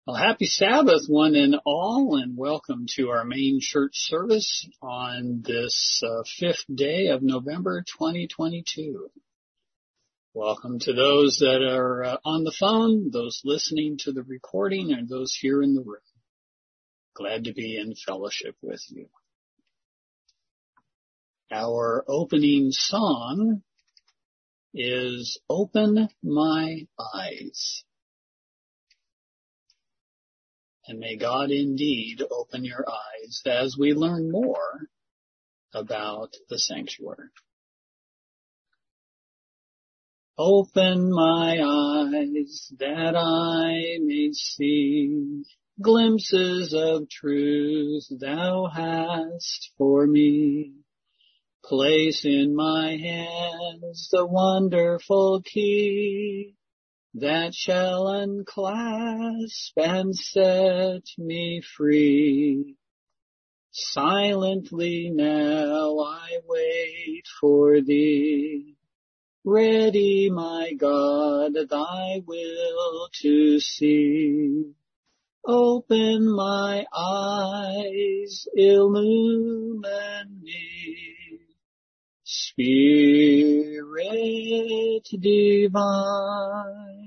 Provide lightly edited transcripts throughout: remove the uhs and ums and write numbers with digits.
Well, happy Sabbath, one and all, and welcome to our main church service on this fifth day of November 2022. Welcome to those that are on the phone, those listening to the recording, and those here in the room. Glad to be in fellowship with you. Our opening song is Open My Eyes. And may God indeed open your eyes as we learn more about the sanctuary. Open my eyes that I may see glimpses of truth thou hast for me. Place in my hands the wonderful key that shall unclasp and set me free. Silently now I wait for thee, ready, my God, thy will to see. Open my eyes, illumine me, Spirit divine.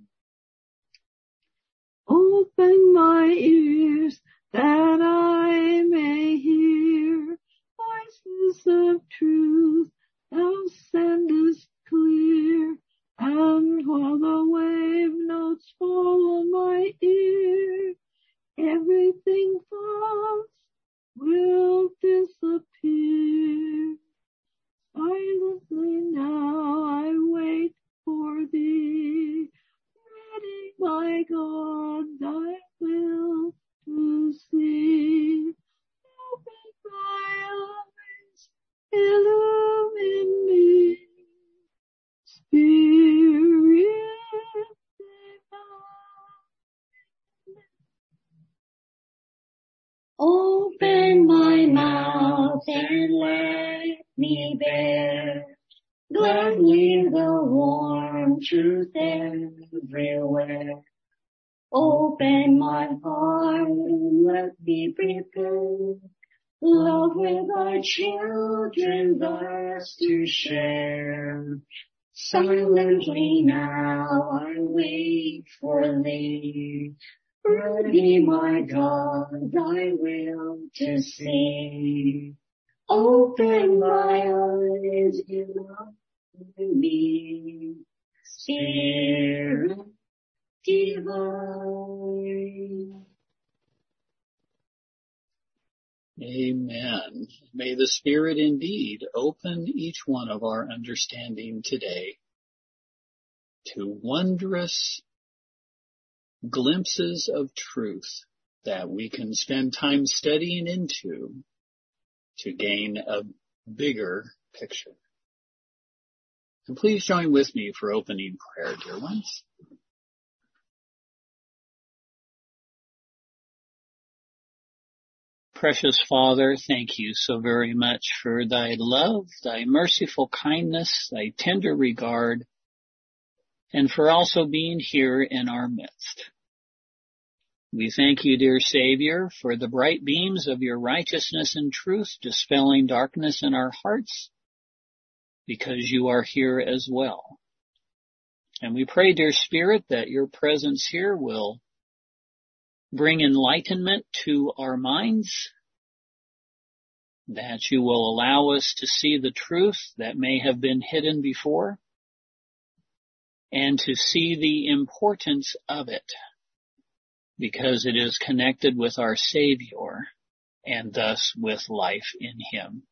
Open my ears that I may hear voices of truth thou sendest clear, and while the wave notes fall on my ear, everything false will disappear. Silently now I wait for thee, ready, my God, thy will to see. Open my eyes, illumine me, Spirit divine. Open my mouth and let me bear gladly the warm truth everywhere. Open my heart and let me prepare love with thy children thus to share. Silently now I wait for thee, ready, my God, thy will to see. Open my eyes, illumine me, Spirit divine. Amen. May the Spirit indeed open each one of our understanding today to wondrous glimpses of truth that we can spend time studying into to gain a bigger picture. And please join with me for opening prayer, dear ones. Precious Father, thank you so very much for thy love, thy merciful kindness, thy tender regard, and for also being here in our midst. We thank you, dear Savior, for the bright beams of your righteousness and truth dispelling darkness in our hearts, because you are here as well. And we pray, dear Spirit, that your presence here will bring enlightenment to our minds, that you will allow us to see the truth that may have been hidden before, and to see the importance of it, because it is connected with our Savior, and thus with life in him.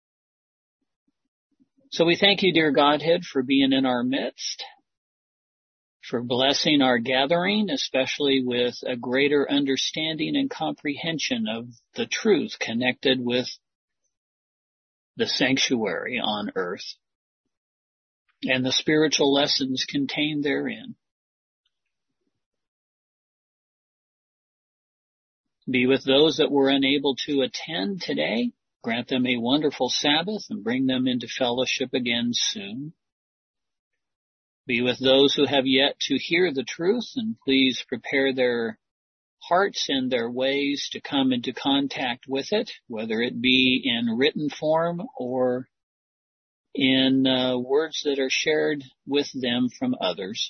So we thank you, dear Godhead, for being in our midst, for blessing our gathering, especially with a greater understanding and comprehension of the truth connected with the sanctuary on earth and the spiritual lessons contained therein. Be with those that were unable to attend today. Grant them a wonderful Sabbath and bring them into fellowship again soon. Be with those who have yet to hear the truth, and please prepare their hearts and their ways to come into contact with it, whether it be in written form or in words that are shared with them from others.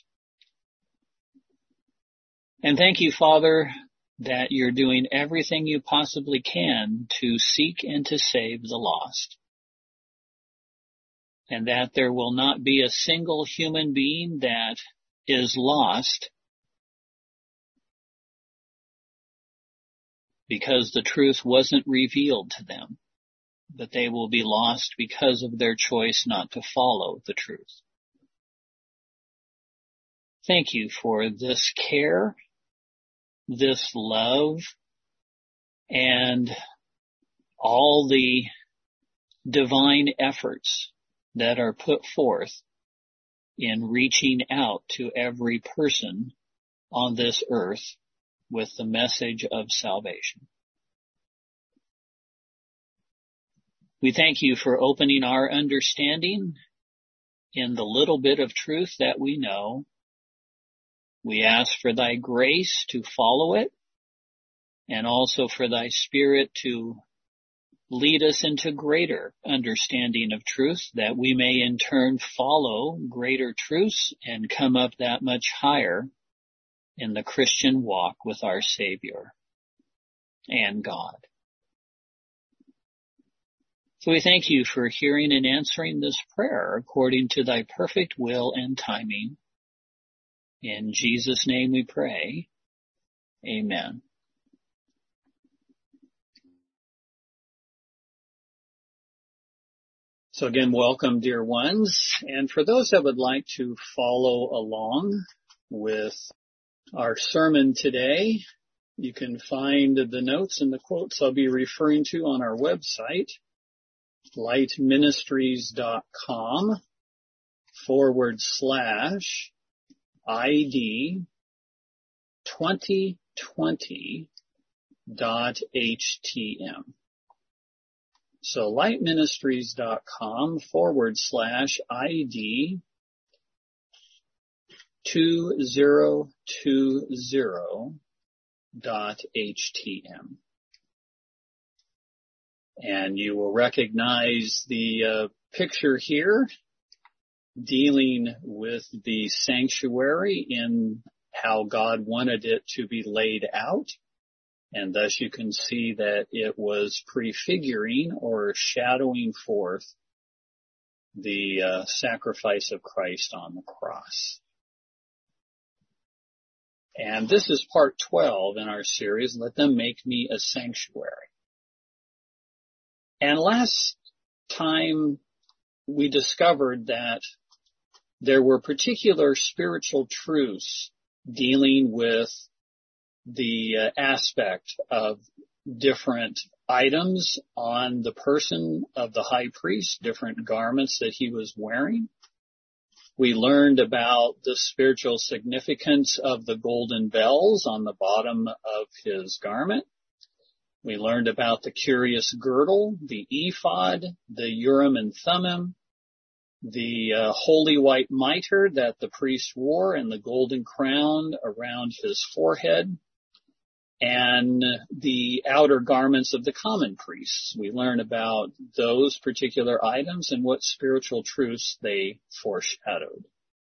And thank you, Father, that you're doing everything you possibly can to seek and to save the lost. And that there will not be a single human being that is lost because the truth wasn't revealed to them, but they will be lost because of their choice not to follow the truth. Thank you for this care, this love, and all the divine efforts that are put forth in reaching out to every person on this earth with the message of salvation. We thank you for opening our understanding in the little bit of truth that we know. We ask for thy grace to follow it, and also for thy Spirit to lead us into greater understanding of truth, that we may in turn follow greater truths and come up that much higher in the Christian walk with our Savior and God. So we thank you for hearing and answering this prayer according to thy perfect will and timing. In Jesus' name we pray. Amen. So again, welcome, dear ones. And for those that would like to follow along with our sermon today, you can find the notes and the quotes I'll be referring to on our website, lightministries.com/ID 2020.htm. So lightministries.com/ID 2020.htm. And you will recognize the picture here dealing with the sanctuary in how God wanted it to be laid out. And thus you can see that it was prefiguring or shadowing forth the sacrifice of Christ on the cross. And this is part 12 in our series, Let Them Make Me a Sanctuary. And last time we discovered that there were particular spiritual truths dealing with the aspect of different items on the person of the high priest, different garments that he was wearing. We learned about the spiritual significance of the golden bells on the bottom of his garment. We learned about the curious girdle, the ephod, the Urim and Thummim, the holy white mitre that the priest wore, and the golden crown around his forehead, and the outer garments of the common priests. We learn about those particular items and what spiritual truths they foreshadowed.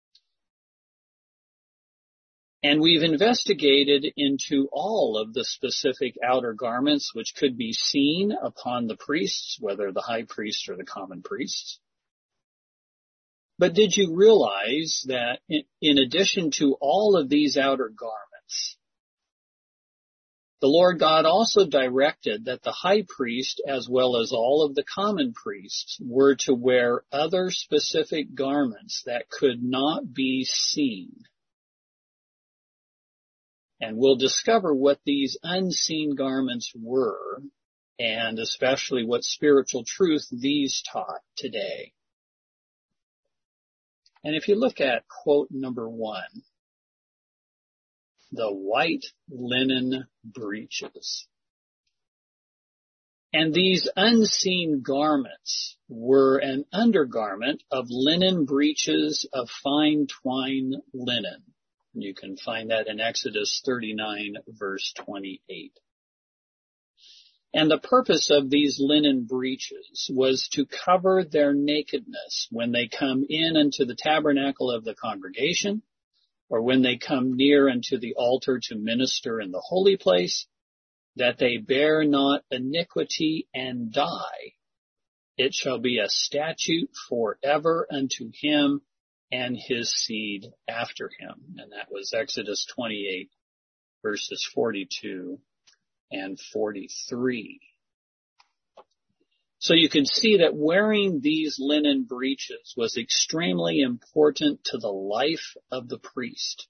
And we've investigated into all of the specific outer garments which could be seen upon the priests, whether the high priest or the common priests. But did you realize that in addition to all of these outer garments, the Lord God also directed that the high priest, as well as all of the common priests, were to wear other specific garments that could not be seen. And we'll discover what these unseen garments were, and especially what spiritual truth these taught today. And if you look at quote number 1, the white linen breeches. And these unseen garments were an undergarment of linen breeches of fine twine linen, You can find that in Exodus 39, verse 28. And the purpose of these linen breeches was to cover their nakedness when they come in unto the tabernacle of the congregation, or when they come near unto the altar to minister in the holy place, that they bear not iniquity and die. It shall be a statute forever unto him and his seed after him. And that was Exodus 28, verses 42 and 43. So you can see that wearing these linen breeches was extremely important to the life of the priest.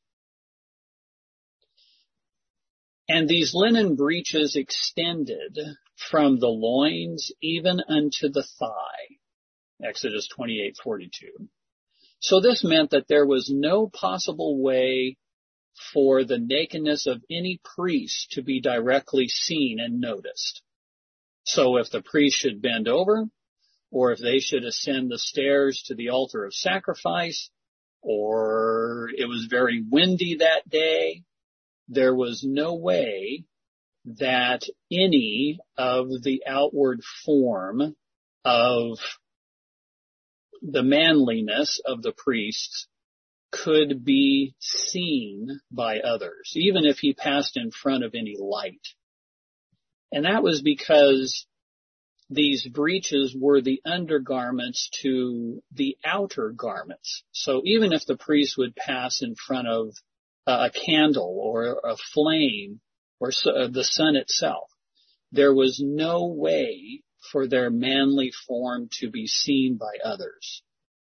And these linen breeches extended from the loins even unto the thigh, Exodus 28:42. So this meant that there was no possible way for the nakedness of any priest to be directly seen and noticed. So if the priest should bend over, or if they should ascend the stairs to the altar of sacrifice, or it was very windy that day, there was no way that any of the outward form of the manliness of the priests could be seen by others, even if he passed in front of any light. And that was because these breeches were the undergarments to the outer garments. So even if the priest would pass in front of a candle or a flame or the sun itself, there was no way for their manly form to be seen by others.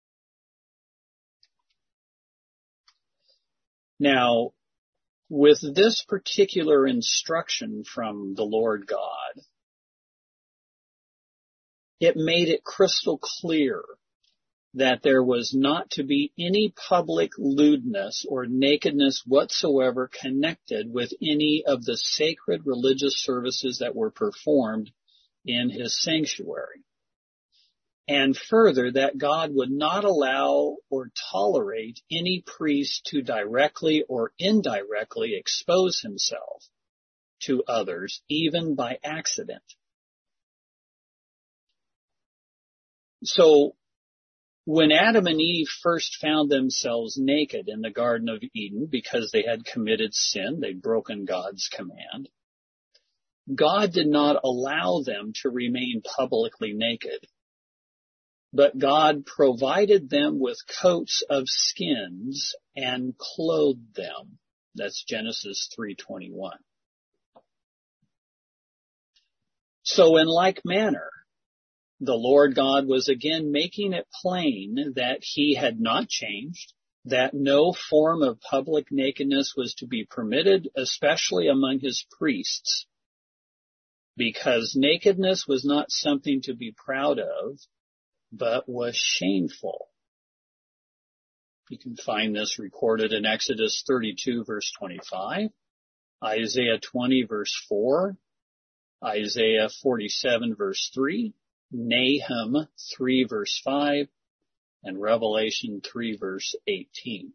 Now, with this particular instruction from the Lord God, it made it crystal clear that there was not to be any public lewdness or nakedness whatsoever connected with any of the sacred religious services that were performed in his sanctuary. And further, that God would not allow or tolerate any priest to directly or indirectly expose himself to others, even by accident. So, when Adam and Eve first found themselves naked in the Garden of Eden because they had committed sin, they'd broken God's command, God did not allow them to remain publicly naked. But God provided them with coats of skins and clothed them. That's Genesis 3:21. So in like manner, the Lord God was again making it plain that he had not changed, that no form of public nakedness was to be permitted, especially among his priests, because nakedness was not something to be proud of, but was shameful. You can find this recorded in Exodus 32, verse 25, Isaiah 20, verse 4, Isaiah 47, verse 3, Nahum 3, verse 5, and Revelation 3, verse 18.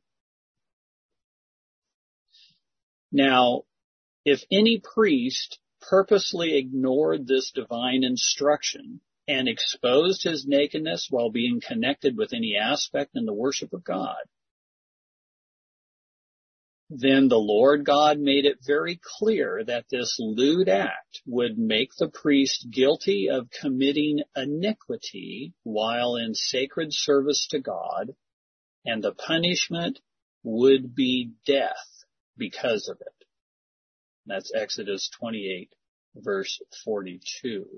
Now, if any priest purposely ignored this divine instruction and exposed his nakedness while being connected with any aspect in the worship of God, then the Lord God made it very clear that this lewd act would make the priest guilty of committing iniquity while in sacred service to God, and the punishment would be death because of it. That's Exodus 28, verse 42.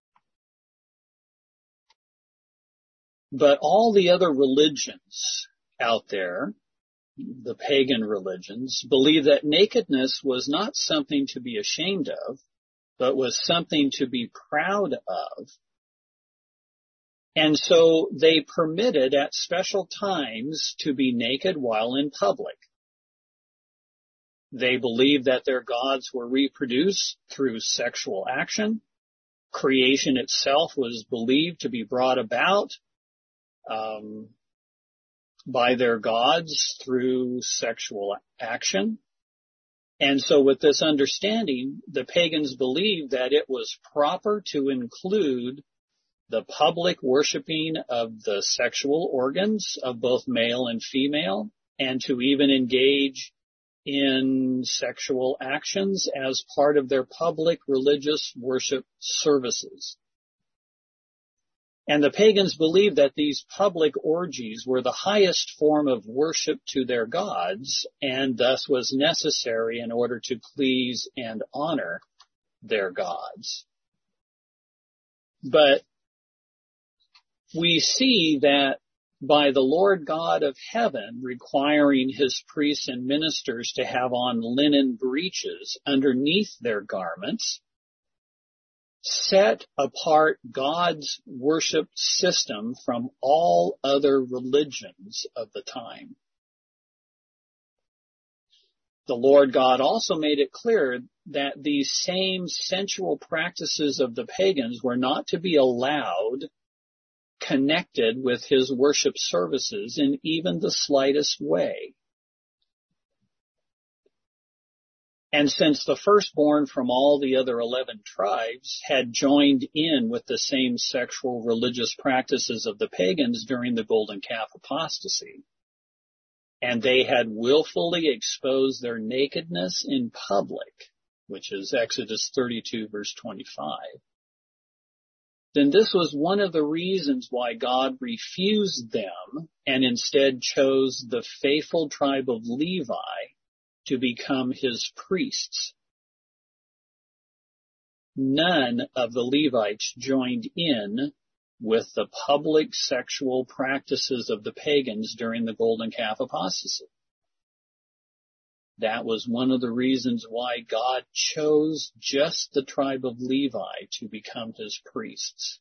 But all the other religions out there, the pagan religions, believe that nakedness was not something to be ashamed of, but was something to be proud of. And so they permitted at special times to be naked while in public. They believed that their gods were reproduced through sexual action. Creation itself was believed to be brought about by their gods through sexual action. And so with this understanding, the pagans believed that it was proper to include the public worshiping of the sexual organs of both male and female, and to even engage in sexual actions as part of their public religious worship services. And the pagans believed that these public orgies were the highest form of worship to their gods, and thus was necessary in order to please and honor their gods. But we see that by the Lord God of heaven requiring his priests and ministers to have on linen breeches underneath their garments, set apart God's worship system from all other religions of the time. The Lord God also made it clear that these same sensual practices of the pagans were not to be allowed connected with his worship services in even the slightest way. And since the firstborn from all the other 11 tribes had joined in with the same sexual religious practices of the pagans during the golden calf apostasy, and they had willfully exposed their nakedness in public, which is Exodus 32 verse 25, then this was one of the reasons why God refused them and instead chose the faithful tribe of Levi to become his priests. None of the Levites joined in with the public sexual practices of the pagans during the golden calf apostasy. That was one of the reasons why God chose just the tribe of Levi to become his priests.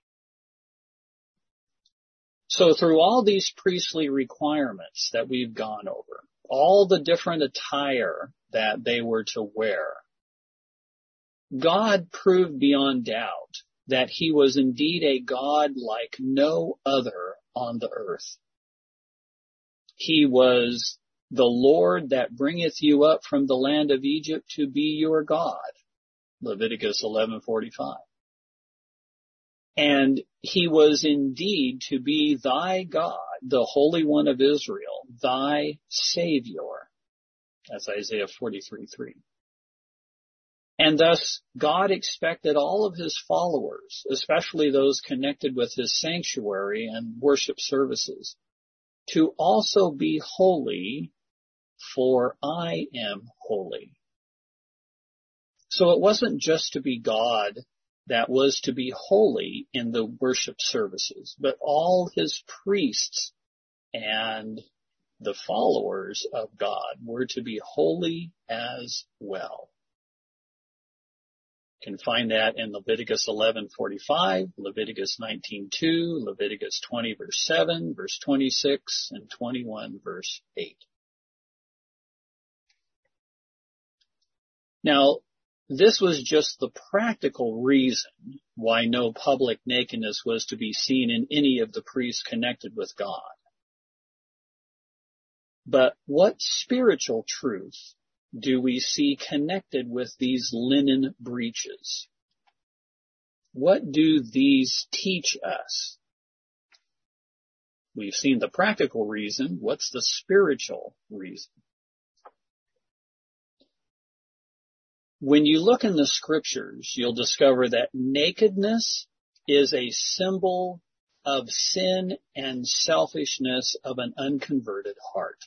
So through all these priestly requirements that we've gone over, all the different attire that they were to wear, God proved beyond doubt that he was indeed a God like no other on the earth. He was the Lord that bringeth you up from the land of Egypt to be your God, Leviticus 11:45. And he was indeed to be thy God, the Holy One of Israel, thy Savior. That's Isaiah 43:3. And thus God expected all of his followers, especially those connected with his sanctuary and worship services, to also be holy, for I am holy. So it wasn't just to be God that was to be holy in the worship services, but all his priests and the followers of God were to be holy as well. You can find that in Leviticus 11:45, Leviticus 19:2, Leviticus 20 verse 7, verse 26, and 21 verse 8. Now, this was just the practical reason why no public nakedness was to be seen in any of the priests connected with God. But what spiritual truth do we see connected with these linen breeches? What do these teach us? We've seen the practical reason. What's the spiritual reason? When you look in the scriptures, you'll discover that nakedness is a symbol of sin and selfishness of an unconverted heart.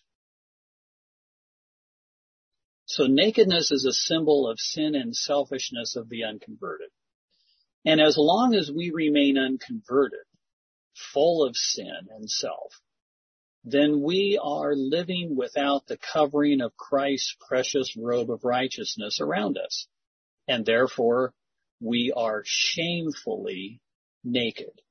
So nakedness is a symbol of sin and selfishness of the unconverted. And as long as we remain unconverted, full of sin and self, then we are living without the covering of Christ's precious robe of righteousness around us. And therefore, we are shamefully naked.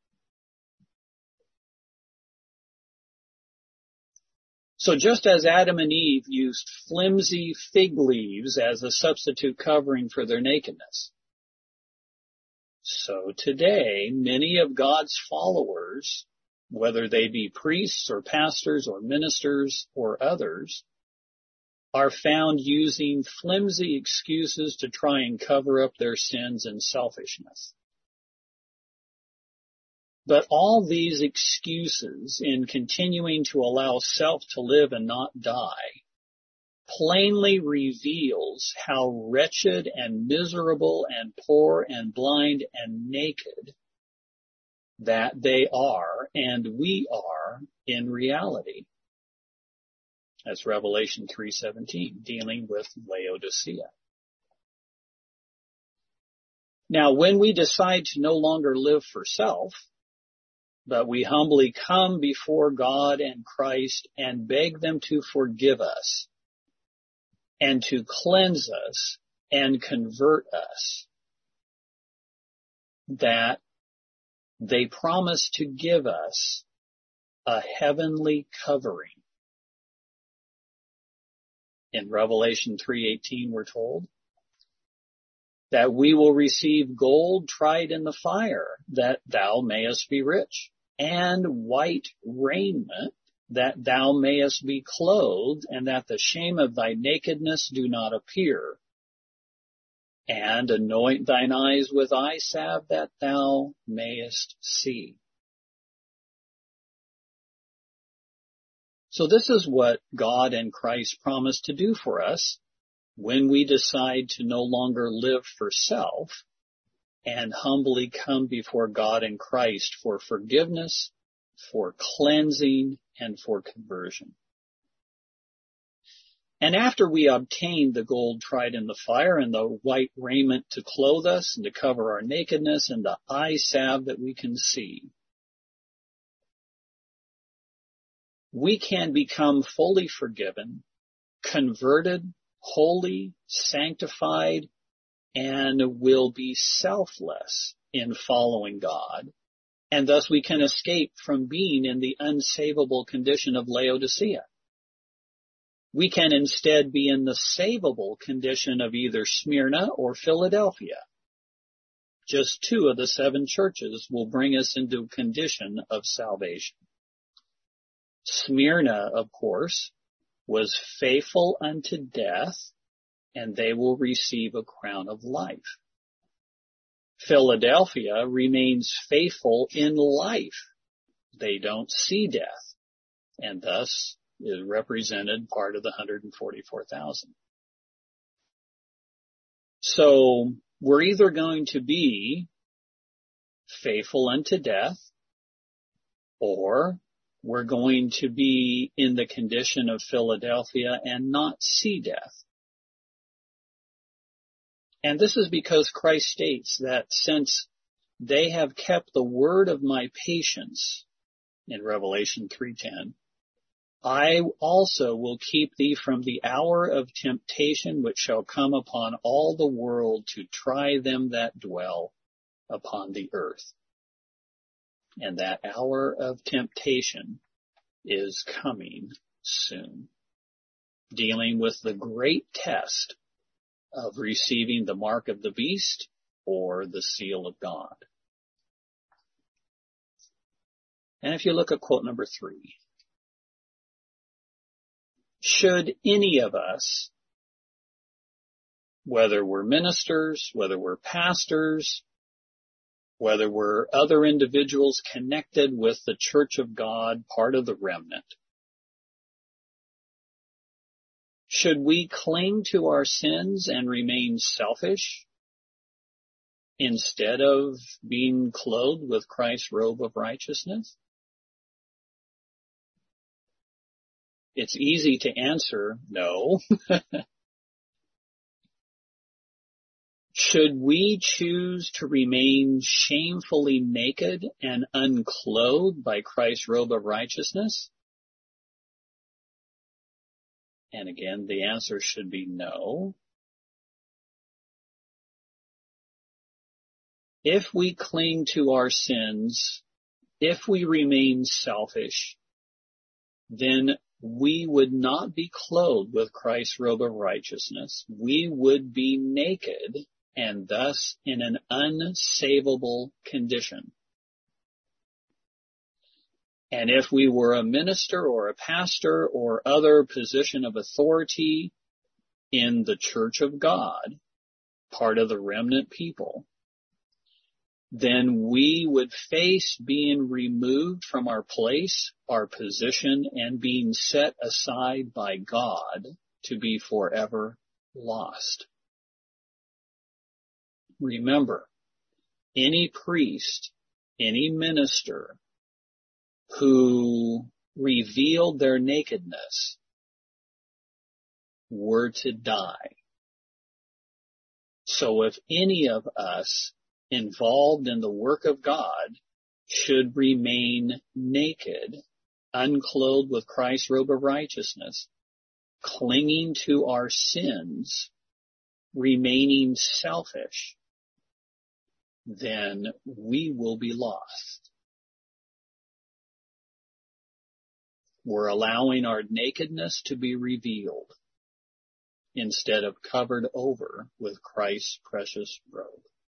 So just as Adam and Eve used flimsy fig leaves as a substitute covering for their nakedness, so today many of God's followers whether they be priests or pastors or ministers or others, are found using flimsy excuses to try and cover up their sins and selfishness. But all these excuses in continuing to allow self to live and not die plainly reveals how wretched and miserable and poor and blind and naked that they are and we are in reality. That's Revelation 3:17, dealing with Laodicea. Now, when we decide to no longer live for self, but we humbly come before God and Christ and beg them to forgive us and to cleanse us and convert us, that they promise to give us a heavenly covering. In Revelation 3:18, we're told that we will receive gold tried in the fire, that thou mayest be rich, and white raiment, that thou mayest be clothed, and that the shame of thy nakedness do not appear. And anoint thine eyes with eye salve, that thou mayest see. So this is what God and Christ promise to do for us when we decide to no longer live for self and humbly come before God and Christ for forgiveness, for cleansing, and for conversion. And after we obtain the gold tried in the fire and the white raiment to clothe us and to cover our nakedness and the eye salve that we can see, we can become fully forgiven, converted, holy, sanctified, and will be selfless in following God. And thus we can escape from being in the unsavable condition of Laodicea. We can instead be in the savable condition of either Smyrna or Philadelphia. Just 2 of the 7 churches will bring us into a condition of salvation. Smyrna, of course, was faithful unto death, and they will receive a crown of life. Philadelphia remains faithful in life. They don't see death, and thus is represented part of the 144,000. So we're either going to be faithful unto death, or we're going to be in the condition of Philadelphia and not see death. And this is because Christ states that since they have kept the word of my patience, in Revelation 3:10, I also will keep thee from the hour of temptation which shall come upon all the world to try them that dwell upon the earth. And that hour of temptation is coming soon, dealing with the great test of receiving the mark of the beast or the seal of God. And if you look at quote number 3, should any of us, whether we're ministers, whether we're pastors, whether we're other individuals connected with the Church of God, part of the remnant, should we cling to our sins and remain selfish instead of being clothed with Christ's robe of righteousness? It's easy to answer no. Should we choose to remain shamefully naked and unclothed by Christ's robe of righteousness? And again, the answer should be no. If we cling to our sins, if we remain selfish, then we would not be clothed with Christ's robe of righteousness. We would be naked and thus in an unsavable condition. And if we were a minister or a pastor or other position of authority in the church of God, part of the remnant people, then we would face being removed from our place, our position, and being set aside by God to be forever lost. Remember, any priest, any minister who revealed their nakedness were to die. So if any of us involved in the work of God should remain naked, unclothed with Christ's robe of righteousness, clinging to our sins, remaining selfish, then we will be lost. We're allowing our nakedness to be revealed instead of covered over with Christ's precious robe.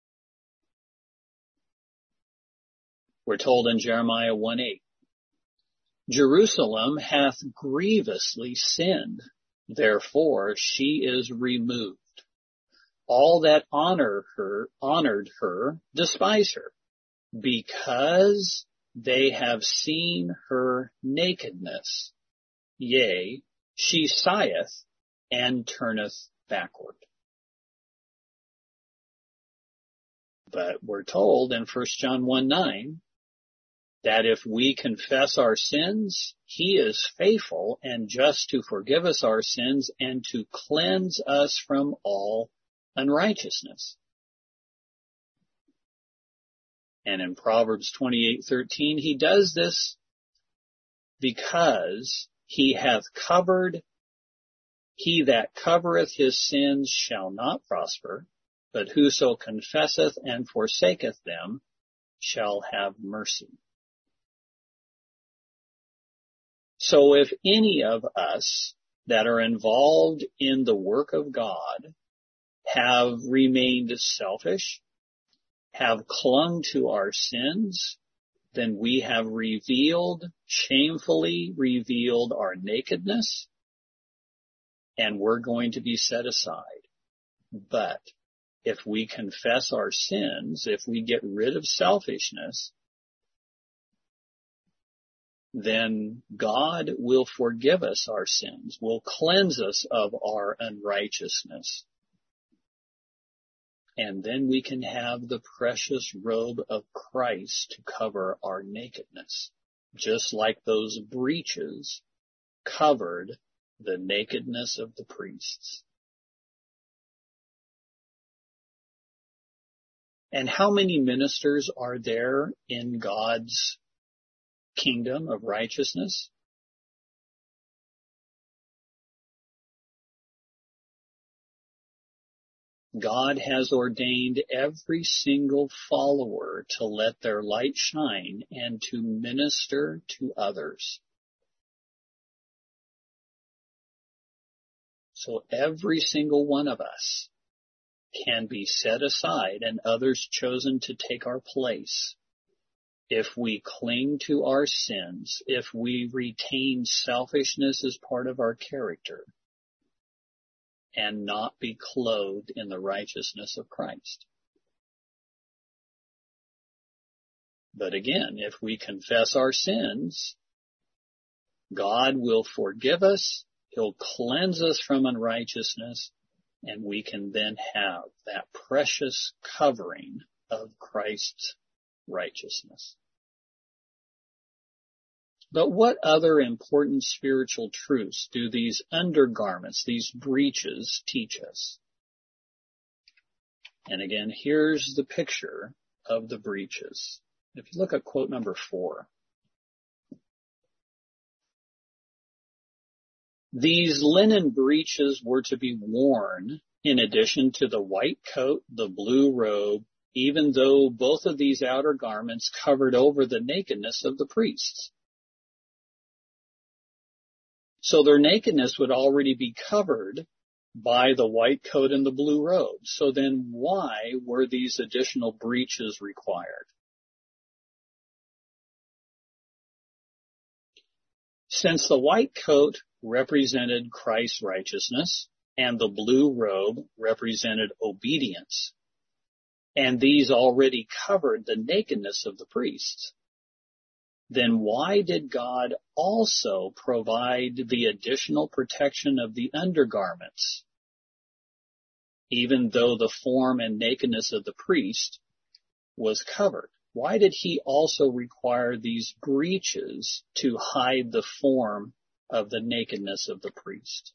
We're told in Jeremiah 1:8, Jerusalem hath grievously sinned, therefore she is removed. All that honored her despise her, because they have seen her nakedness. Yea, she sigheth and turneth backward. But we're told in 1 John 1:9 that if we confess our sins, he is faithful and just to forgive us our sins and to cleanse us from all unrighteousness. And in Proverbs 28:13, he does this because he hath covered, he that covereth his sins shall not prosper, but whoso confesseth and forsaketh them shall have mercy. So if any of us that are involved in the work of God have remained selfish, have clung to our sins, then we have shamefully revealed our nakedness, and we're going to be set aside. But if we confess our sins, if we get rid of selfishness, then God will forgive us our sins, will cleanse us of our unrighteousness. And then we can have the precious robe of Christ to cover our nakedness, just like those breeches covered the nakedness of the priests. And how many ministers are there in God's kingdom of righteousness? God has ordained every single follower to let their light shine and to minister to others. So every single one of us can be set aside and others chosen to take our place if we cling to our sins, if we retain selfishness as part of our character, and not be clothed in the righteousness of Christ. But again, if we confess our sins, God will forgive us, he'll cleanse us from unrighteousness, and we can then have that precious covering of Christ's righteousness. But what other important spiritual truths do these undergarments, these breeches, teach us? And again, here's the picture of the breeches. If you look at quote number 4. These linen breeches were to be worn in addition to the white coat, the blue robe, even though both of these outer garments covered over the nakedness of the priests. So their nakedness would already be covered by the white coat and the blue robe. So then why were these additional breeches required? Since the white coat represented Christ's righteousness and the blue robe represented obedience, and these already covered the nakedness of the priests, then why did God also provide the additional protection of the undergarments, even though the form and nakedness of the priest was covered? Why did he also require these breeches to hide the form of the nakedness of the priest?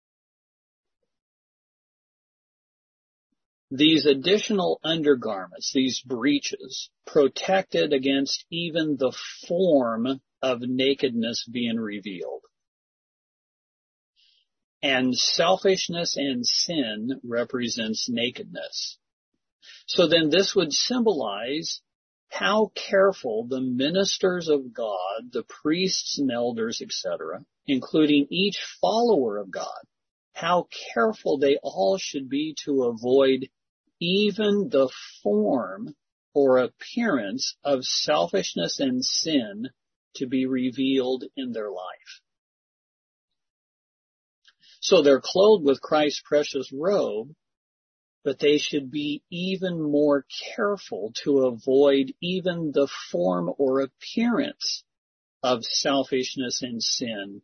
These additional undergarments, these breeches, protected against even the form of nakedness being revealed. And selfishness and sin represents nakedness. So then this would symbolize how careful the ministers of God, the priests and elders, etc., including each follower of God, how careful they all should be to avoid even the form or appearance of selfishness and sin to be revealed in their life. So they're clothed with Christ's precious robe, but they should be even more careful to avoid even the form or appearance of selfishness and sin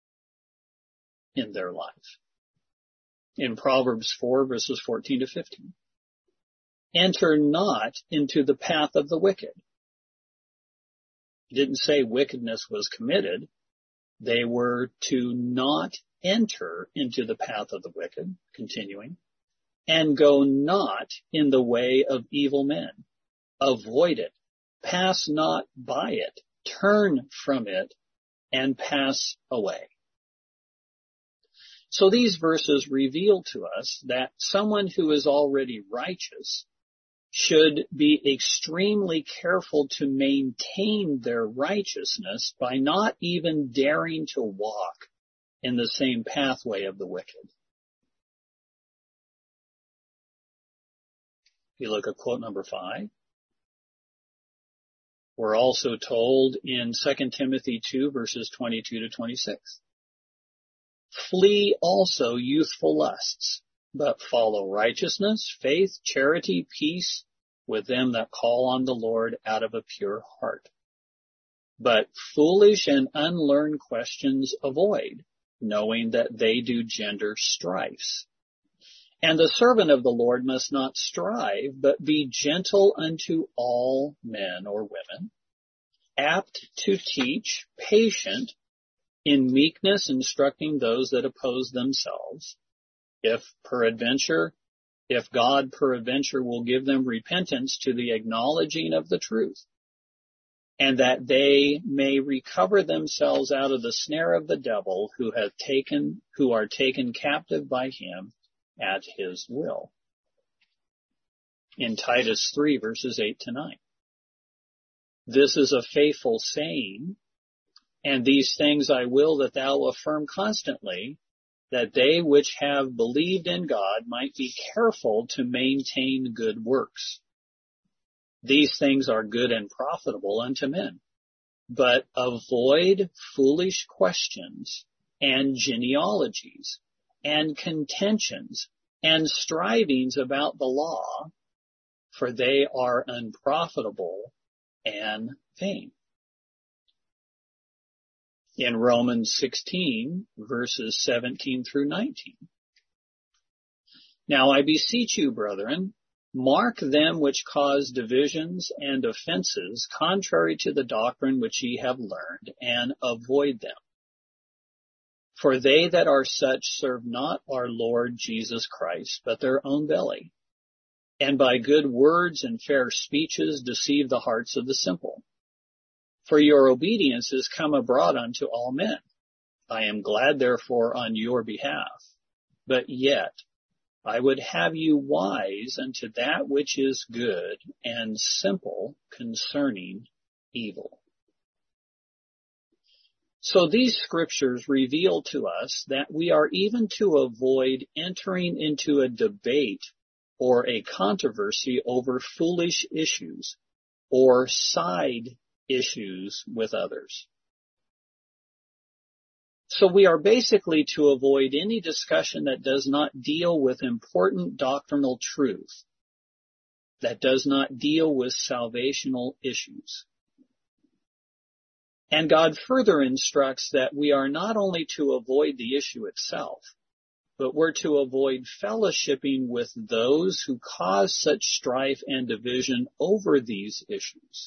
in their life. In Proverbs 4, verses 14 to 15. Enter not into the path of the wicked. It didn't say wickedness was committed. They were to not enter into the path of the wicked, continuing, and go not in the way of evil men. Avoid it. Pass not by it. Turn from it and pass away. So these verses reveal to us that someone who is already righteous should be extremely careful to maintain their righteousness by not even daring to walk in the same pathway of the wicked. If you look at quote number 5, we're also told in 2 Timothy 2, verses 22 to 26, flee also youthful lusts, but follow righteousness, faith, charity, peace with them that call on the Lord out of a pure heart. But foolish and unlearned questions avoid, knowing that they do gender strifes. And the servant of the Lord must not strive, but be gentle unto all men or women, apt to teach, patient, in meekness instructing those that oppose themselves, if God peradventure will give them repentance to the acknowledging of the truth, and that they may recover themselves out of the snare of the devil, who are taken captive by him at his will. In Titus 3, verses 8 to 9. This is a faithful saying, and these things I will that thou affirm constantly, that they which have believed in God might be careful to maintain good works. These things are good and profitable unto men, but avoid foolish questions and genealogies and contentions and strivings about the law, for they are unprofitable and vain. In Romans 16, verses 17 through 19. Now I beseech you, brethren, mark them which cause divisions and offenses contrary to the doctrine which ye have learned, and avoid them. For they that are such serve not our Lord Jesus Christ, but their own belly, and by good words and fair speeches deceive the hearts of the simple. For your obedience is come abroad unto all men. I am glad therefore on your behalf. But yet I would have you wise unto that which is good, and simple concerning evil. So these scriptures reveal to us that we are even to avoid entering into a debate or a controversy over foolish issues or side issues with others. So we are basically to avoid any discussion that does not deal with important doctrinal truth, that does not deal with salvational issues. And God further instructs that we are not only to avoid the issue itself, but we're to avoid fellowshipping with those who cause such strife and division over these issues.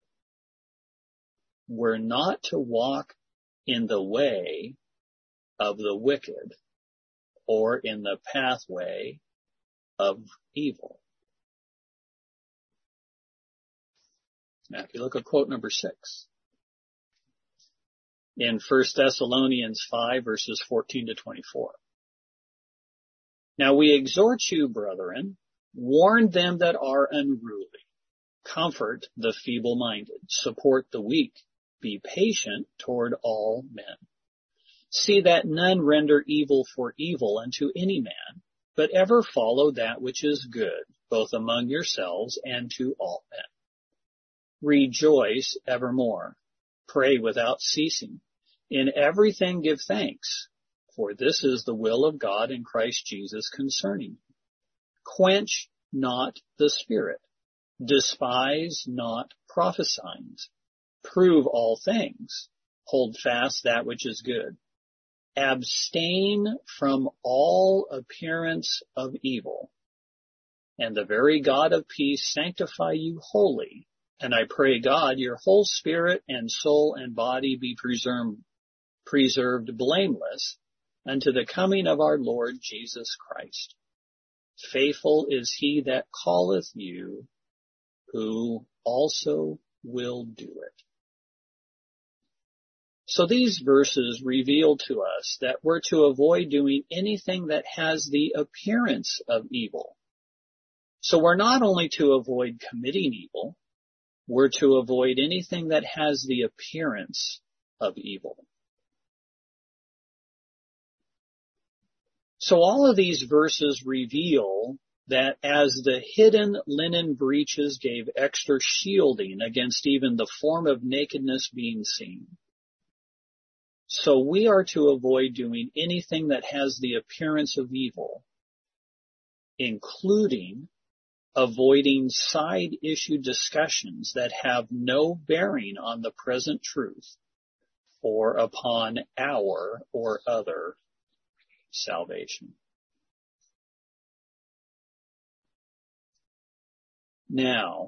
We're not to walk in the way of the wicked or in the pathway of evil. Now, if you look at quote number 6 in 1 Thessalonians 5, verses 14 to 24. Now we exhort you, brethren, warn them that are unruly, comfort the feeble-minded, support the weak, be patient toward all men. See that none render evil for evil unto any man, but ever follow that which is good, both among yourselves and to all men. Rejoice evermore. Pray without ceasing. In everything give thanks, for this is the will of God in Christ Jesus concerning you. Quench not the spirit. Despise not prophesying. Prove all things. Hold fast that which is good. Abstain from all appearance of evil. And the very God of peace sanctify you wholly. And I pray God, your whole spirit and soul and body be preserved blameless unto the coming of our Lord Jesus Christ. Faithful is he that calleth you, who also will do it. So these verses reveal to us that we're to avoid doing anything that has the appearance of evil. So we're not only to avoid committing evil, we're to avoid anything that has the appearance of evil. So all of these verses reveal that as the hidden linen breeches gave extra shielding against even the form of nakedness being seen, so we are to avoid doing anything that has the appearance of evil, including avoiding side issue discussions that have no bearing on the present truth or upon our or other salvation. Now,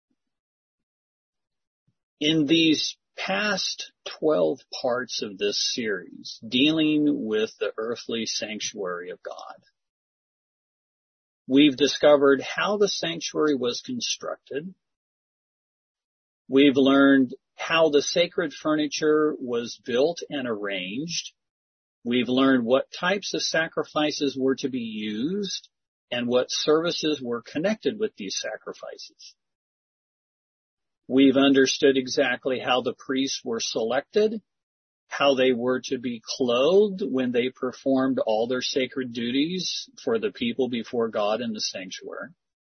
in these past 12 parts of this series, dealing with the earthly sanctuary of God, we've discovered how the sanctuary was constructed. We've learned how the sacred furniture was built and arranged. We've learned what types of sacrifices were to be used and what services were connected with these sacrifices. We've understood exactly how the priests were selected, how they were to be clothed when they performed all their sacred duties for the people before God in the sanctuary.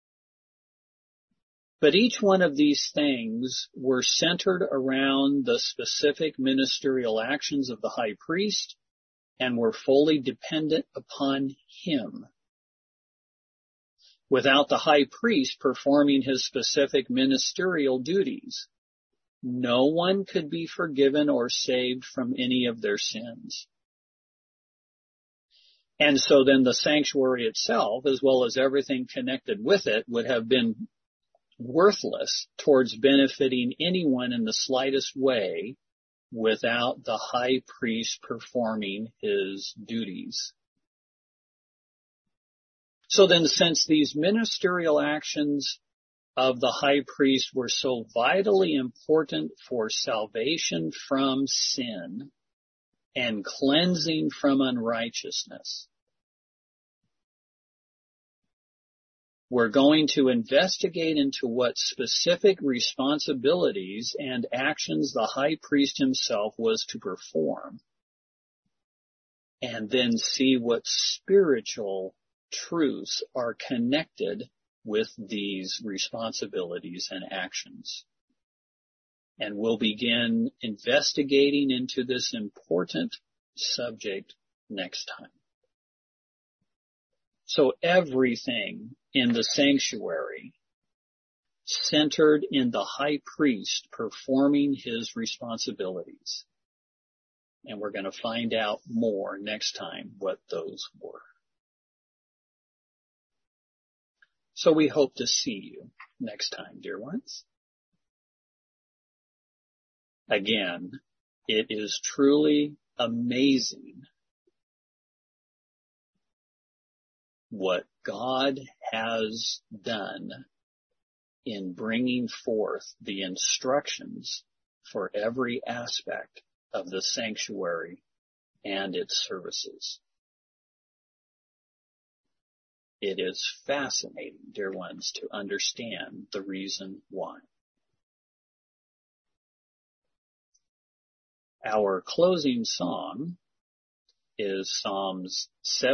But each one of these things were centered around the specific ministerial actions of the high priest and were fully dependent upon him. Without the high priest performing his specific ministerial duties, no one could be forgiven or saved from any of their sins. And so then the sanctuary itself, as well as everything connected with it, would have been worthless towards benefiting anyone in the slightest way without the high priest performing his duties. So then, since these ministerial actions of the high priest were so vitally important for salvation from sin and cleansing from unrighteousness, we're going to investigate into what specific responsibilities and actions the high priest himself was to perform, and then see what spiritual truths are connected with these responsibilities and actions. And we'll begin investigating into this important subject next time. So everything in the sanctuary centered in the high priest performing his responsibilities. And we're going to find out more next time what those were. So we hope to see you next time, dear ones. Again, it is truly amazing what God has done in bringing forth the instructions for every aspect of the sanctuary and its services. It is fascinating, dear ones, to understand the reason why. Our closing song is Psalms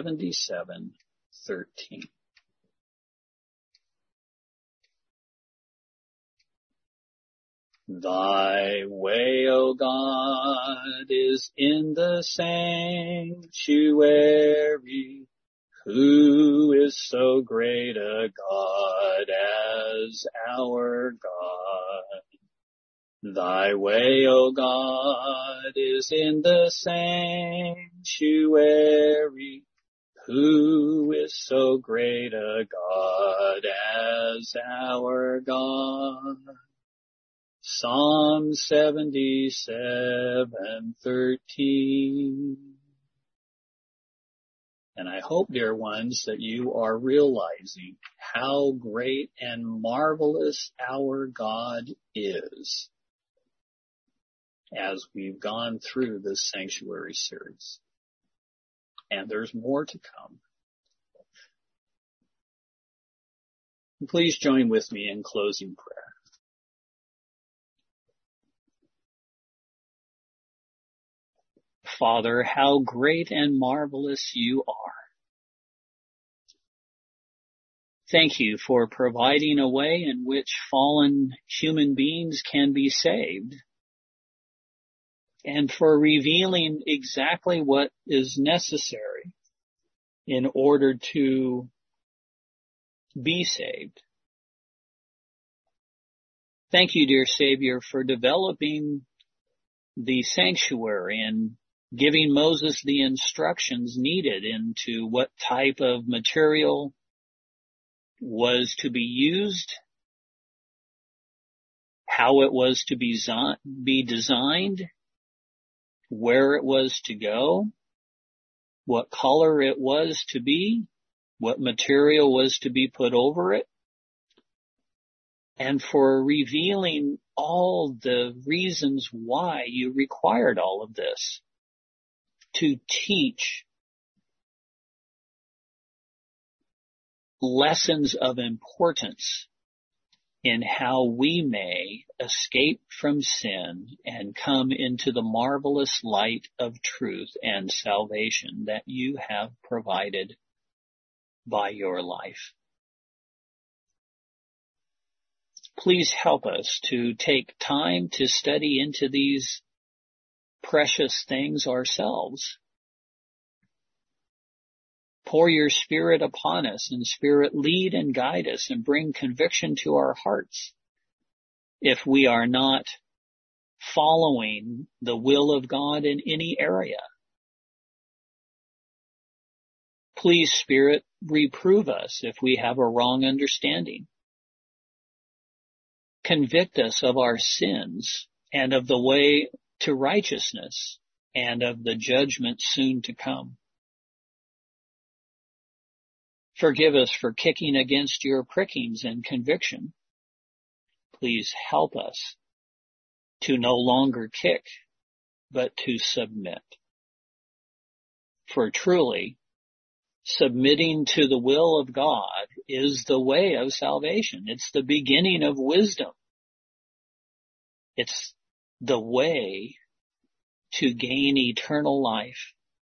77:13. Thy way, O God, is in the sanctuary. Who is so great a God as our God? Thy way, O God, is in the sanctuary. Who is so great a God as our God? Psalm 77:13. And I hope, dear ones, that you are realizing how great and marvelous our God is as we've gone through this sanctuary series. And there's more to come. Please join with me in closing prayer. Father, how great and marvelous you are. Thank you for providing a way in which fallen human beings can be saved, and for revealing exactly what is necessary in order to be saved. Thank you, dear Savior, for developing the sanctuary and giving Moses the instructions needed into what type of material was to be used, how it was to be designed, where it was to go, what color it was to be, what material was to be put over it, and for revealing all the reasons why you required all of this to teach lessons of importance in how we may escape from sin and come into the marvelous light of truth and salvation that you have provided by your life. Please help us to take time to study into these precious things ourselves. Pour your Spirit upon us, and Spirit, lead and guide us and bring conviction to our hearts if we are not following the will of God in any area. Please, Spirit, reprove us if we have a wrong understanding. Convict us of our sins and of the way to righteousness and of the judgment soon to come. Forgive us for kicking against your prickings and conviction. Please help us to no longer kick, but to submit. For truly, submitting to the will of God is the way of salvation. It's the beginning of wisdom. It's the way to gain eternal life.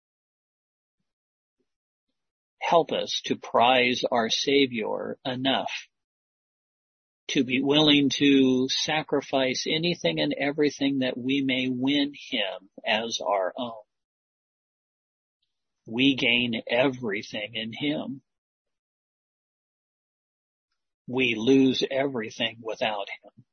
Help us to prize our Savior enough to be willing to sacrifice anything and everything that we may win him as our own. we gain everything in him. We lose everything without him.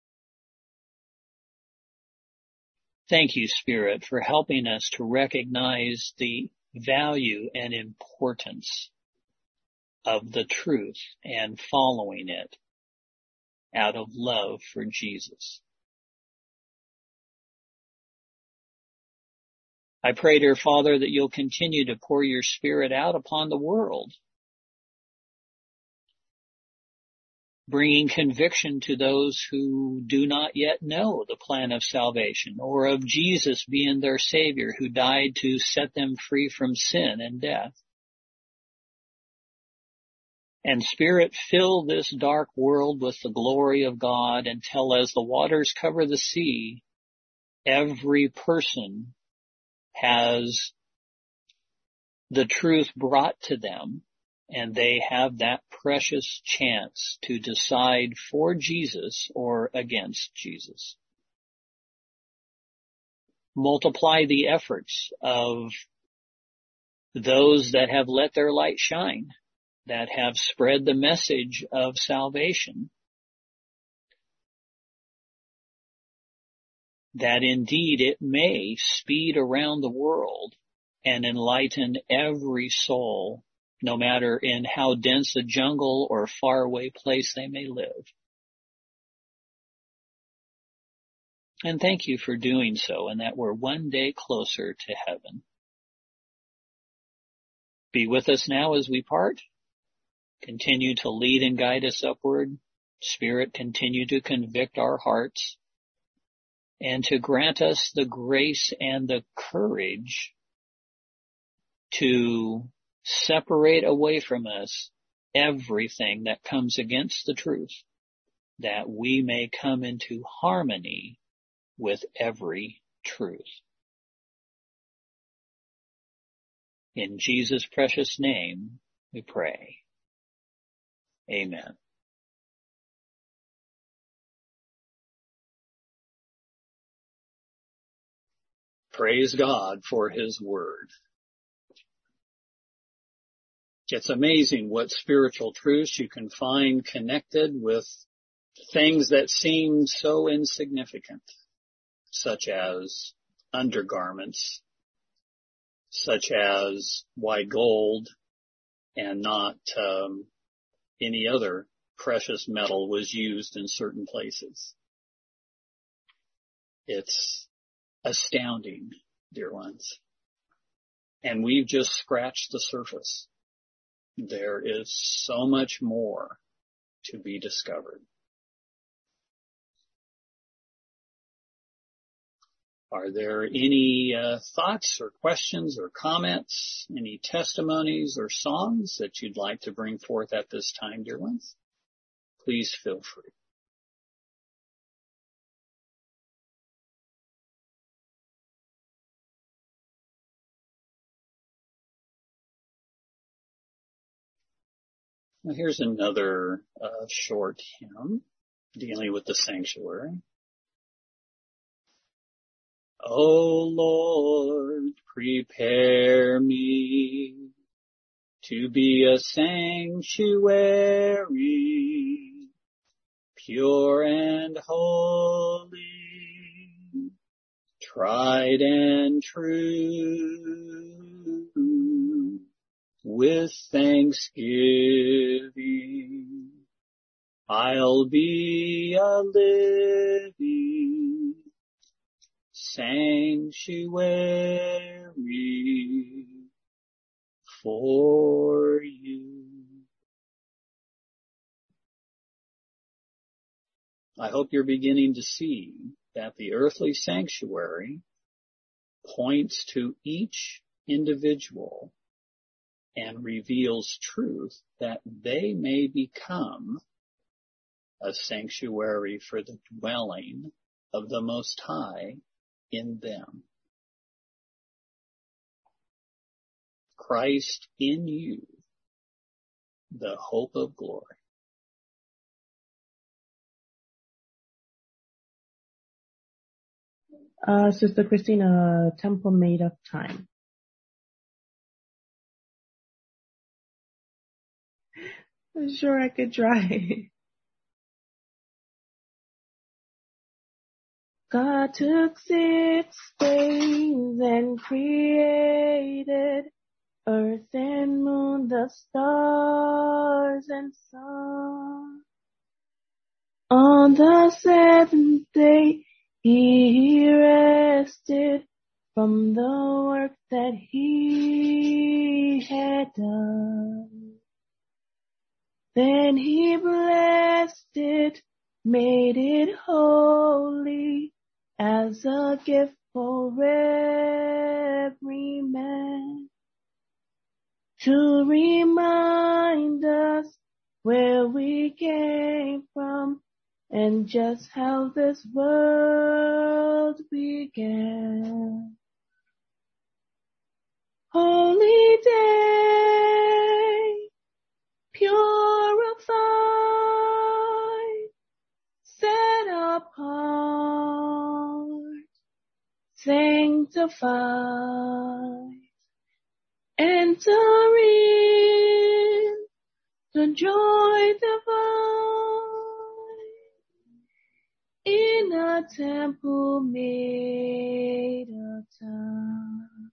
Thank you, Spirit, for helping us to recognize the value and importance of the truth and following it out of love for Jesus. I pray, dear Father, that you'll continue to pour your Spirit out upon the world, bringing conviction to those who do not yet know the plan of salvation or of Jesus being their Savior who died to set them free from sin and death. And Spirit, fill this dark world with the glory of God until as the waters cover the sea, every person has the truth brought to them, and they have that precious chance to decide for Jesus or against Jesus. Multiply the efforts of those that have let their light shine, that have spread the message of salvation, that indeed it may speed around the world and enlighten every soul, no matter in how dense a jungle or faraway place they may live. And thank you for doing so, and that we're one day closer to heaven. Be with us now as we part. Continue to lead and guide us upward. Spirit, continue to convict our hearts and to grant us the grace and the courage to separate away from us everything that comes against the truth, that we may come into harmony with every truth. In Jesus' precious name we pray. Amen. Praise God for his word. It's amazing what spiritual truths you can find connected with things that seem so insignificant, such as undergarments, such as why gold and not any other precious metal was used in certain places. It's astounding, dear ones. And we've just scratched the surface. There is so much more to be discovered. Are there any thoughts or questions or comments, any testimonies or songs that you'd like to bring forth at this time, dear ones? Please feel free. Well, here's another short hymn dealing with the sanctuary. O Lord, prepare me to be a sanctuary, pure and holy, tried and true, with thanksgiving. I'll be a living sanctuary for you. I hope you're beginning to see that the earthly sanctuary points to each individual and reveals truth that they may become a sanctuary for the dwelling of the Most High in them. Christ in you, the hope of glory. Sister Christina, Temple Made of Time. I'm sure I could try. God took 6 days and created earth and moon, the stars and sun. On the 7th day, he rested from the work that he had done. Then he blessed it, made it holy, as a gift for every man, to remind us where we came from and just how this world began. Holy day, purified, set apart, sanctified, enter in the joy divine, in a temple made of time.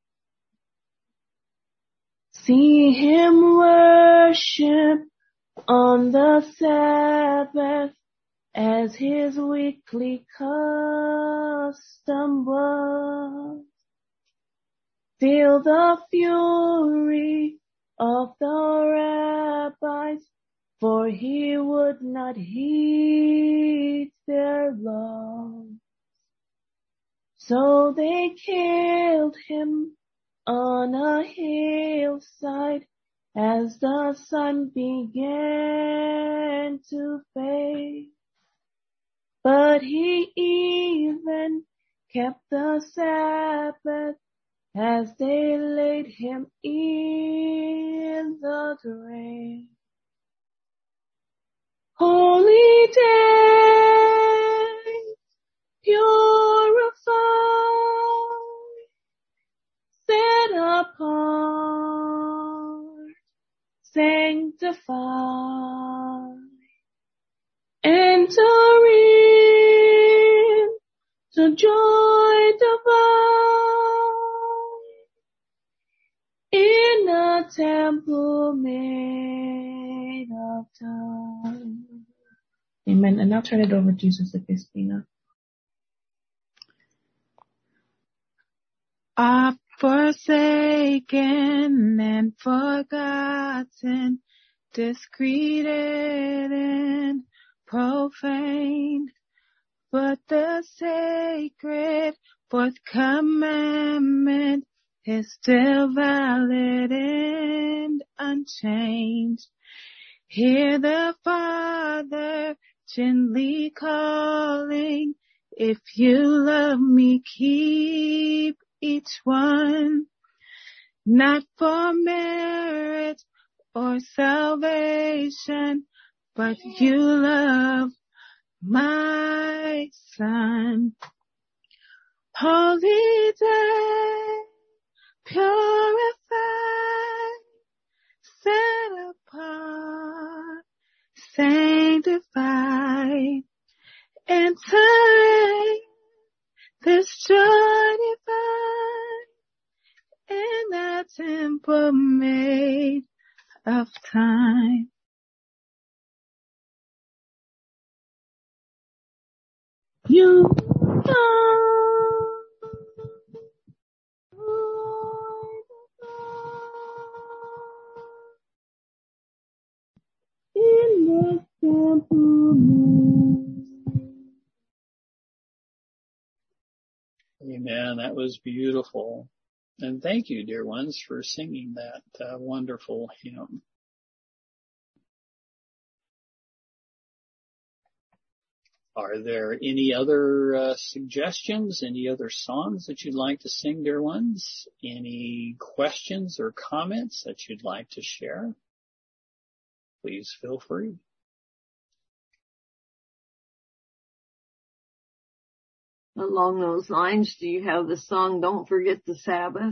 See him worship on the Sabbath, as his weekly custom was. Feel the fury of the rabbis, for he would not heed their law. So they killed him on a hillside as the sun began to fade. But he even kept the Sabbath as they laid him in the grave. Holy day, purified, set apart, sanctified, enter in the joy divine, in a temple made of time. Amen. And I'll turn it over to Sister Christina. Are forsaken and forgotten, discreted and profane, but the sacred 4th commandment is still valid and unchanged. Hear the Father gently calling, if you love me, keep each one, not for merit or salvation, but you love my Son. Holy day, purified, set apart, sanctified, enter this joy divine, in a temple made of time. You in the temple made. Amen. That was beautiful. And thank you, dear ones, for singing that wonderful hymn. Are there any other suggestions, any other songs that you'd like to sing, dear ones? Any questions or comments that you'd like to share? Please feel free. Along those lines, do you have the song Don't Forget the Sabbath?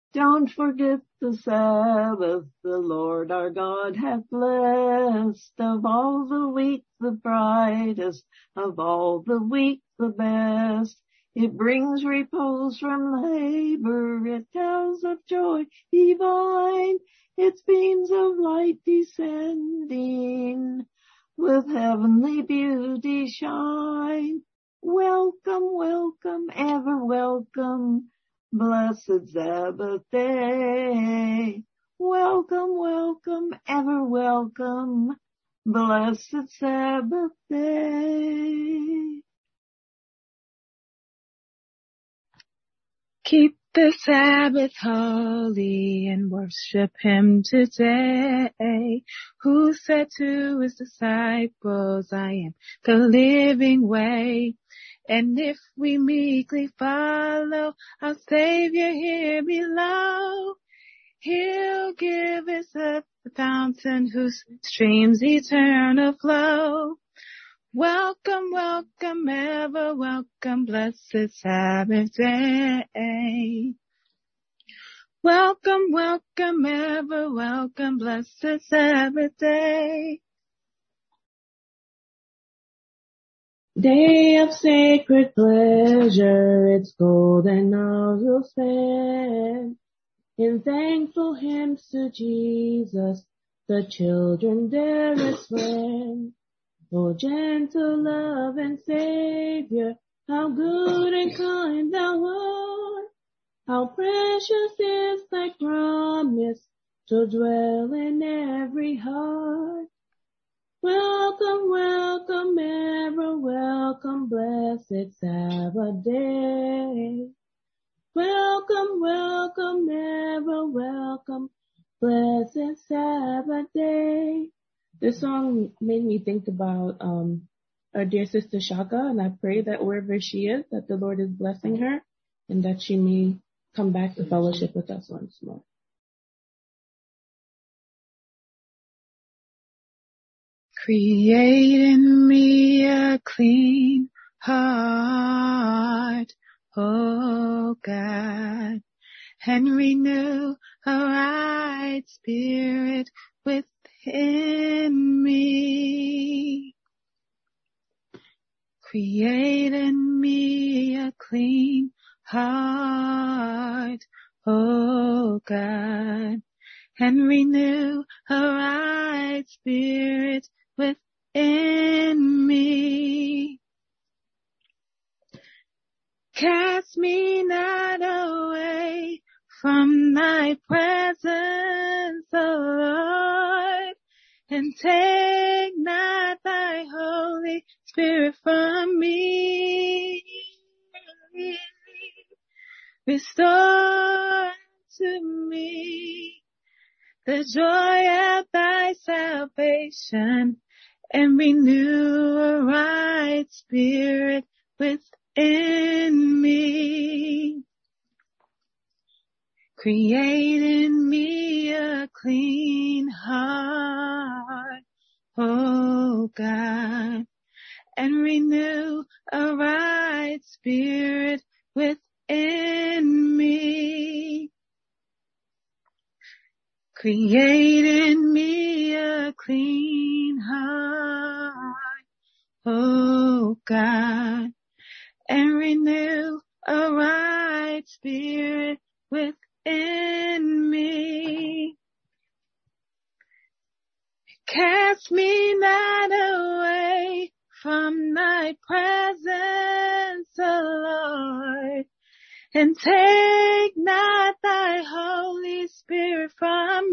Don't forget the Sabbath the Lord our God hath blessed. Of all the week the brightest, of all the week the best. It brings repose from labor, it tells of joy divine, its beams of light descending, with heavenly beauty shine. Welcome, welcome, ever welcome, blessed Sabbath day. Welcome, welcome, ever welcome, blessed Sabbath day. Keep the Sabbath holy and worship him today, who said to his disciples, I am the living way. And if we meekly follow our Savior here below, he'll give us a fountain whose streams eternal flow. Welcome, welcome, ever welcome, blessed Sabbath day. Welcome, welcome, ever welcome, blessed Sabbath day. Day of sacred pleasure, its golden hours will spend in thankful hymns to Jesus, the children dearest friend. O gentle love and Savior, how good and kind thou art. How precious is thy promise to dwell in every heart. Welcome, welcome, ever welcome, blessed Sabbath day. Welcome, welcome, ever welcome, blessed Sabbath day. This song made me think about our dear sister Shaka, and I pray that wherever she is, that the Lord is blessing her and that she may come back to fellowship with us once more. Create in me a clean heart, O God, and renew a right spirit within me. Create in me a clean heart, O God, and renew a right spirit within me. Cast me not away from thy presence, O Lord, and take not thy Holy Spirit from me. Restore to me the joy of thy salvation, and renew a right spirit within me. Create in me a clean heart, O God, and renew a right spirit within me. Create in me a clean heart, O God, and renew a right spirit within me. Cast me not away from thy presence, O Lord, and take not thy Holy Spirit from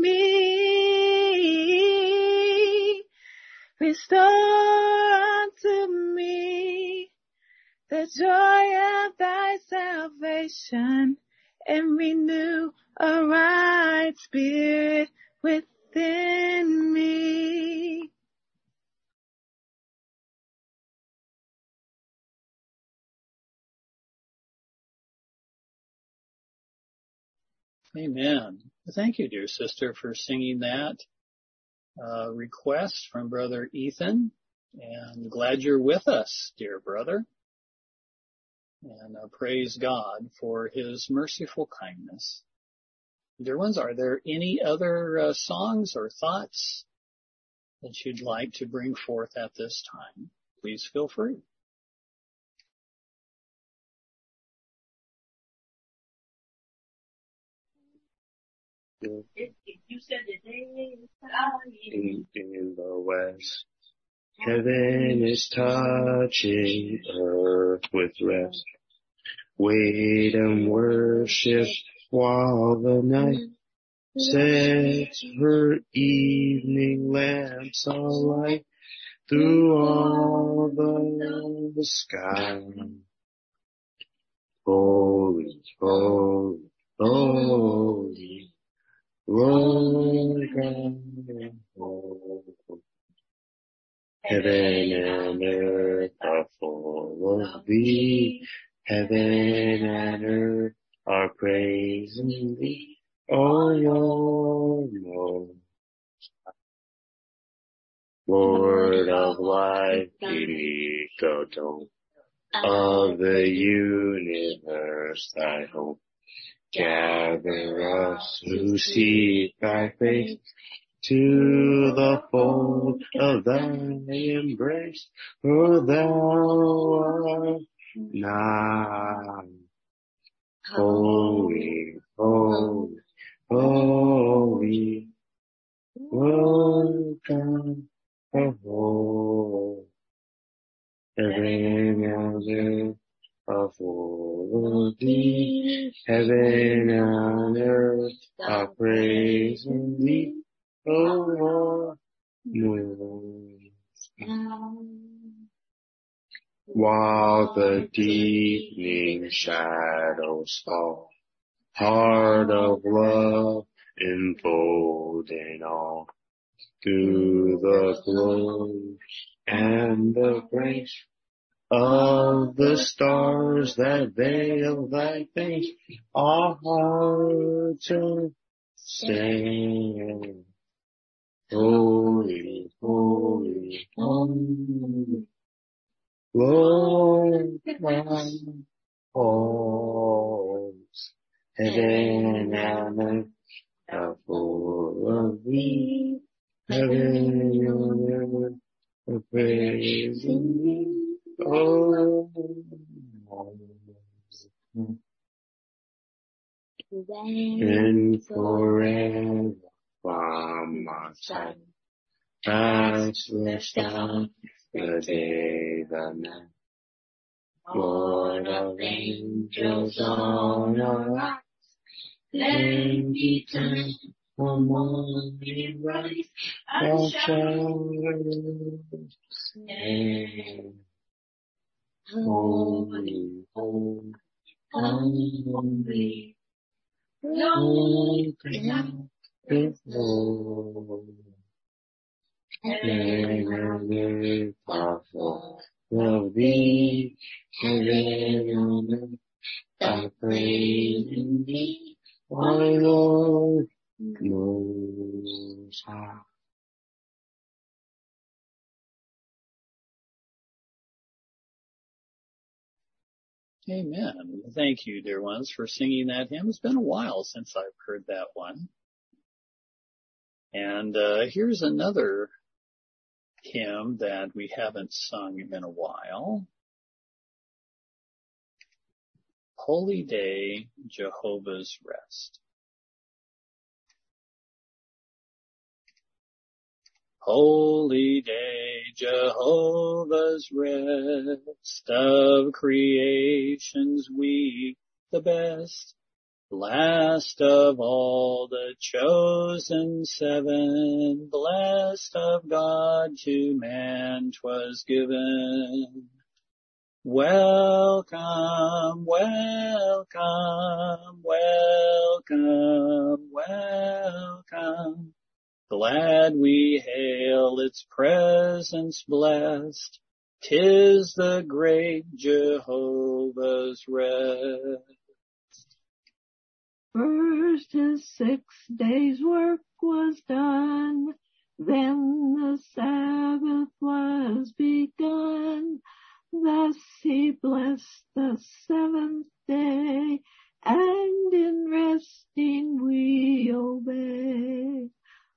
me. Restore unto me the joy of thy salvation, and renew a right spirit within me. Amen. Thank you, dear sister, for singing that request from Brother Ethan. And glad you're with us, dear brother. And praise God for his merciful kindness. Dear ones, are there any other songs or thoughts that you'd like to bring forth at this time? Please feel free. You said the day in the west, heaven is touching earth with rest. Wait and worship while the night sets her evening lamps alight through all the sky. Holy, holy, holy, Lord God, holy. Heaven and earth are full of thee. Heaven and earth are praising thee. Oh Lord, Lord. Lord of life, unique dome of the universe, thy hope. Gather us who seek thy face to the fold of thy embrace, for thou art nigh. Holy, holy, holy, Lord God of all. Heaven and earth are full of thee. Heaven and earth are praising thee. Oh Lord, while the deepening shadows fall, heart of love enfolding all, through the glory and the grace of the stars that veil thy face, our hearts are singing. Holy, holy, holy, Lord God holds. Heaven and earth are full of thee. Heaven and earth are praising thee. Oh, and forever from our sight, passless down the day, the night. Lord of angels on our lives, let me turn for morning rise, and showers stand. Holy, holy, holy, Lord God is Lord. Heaven and earth are full of thee. Heaven and earth are praising thee. Our Lord Most High. Amen. Thank you, dear ones, for singing that hymn. It's been a while since I've heard that one. And here's another hymn that we haven't sung in a while. Holy Day, Jehovah's Rest. Holy day, Jehovah's rest, of creation's week the best, last of all the chosen seven, blessed of God to man 'twas given. Welcome, welcome, welcome, welcome. Glad we hail its presence blessed. 'Tis the great Jehovah's rest. First his 6 days' work was done, then the Sabbath was begun. Thus he blessed the seventh day and in resting we obey.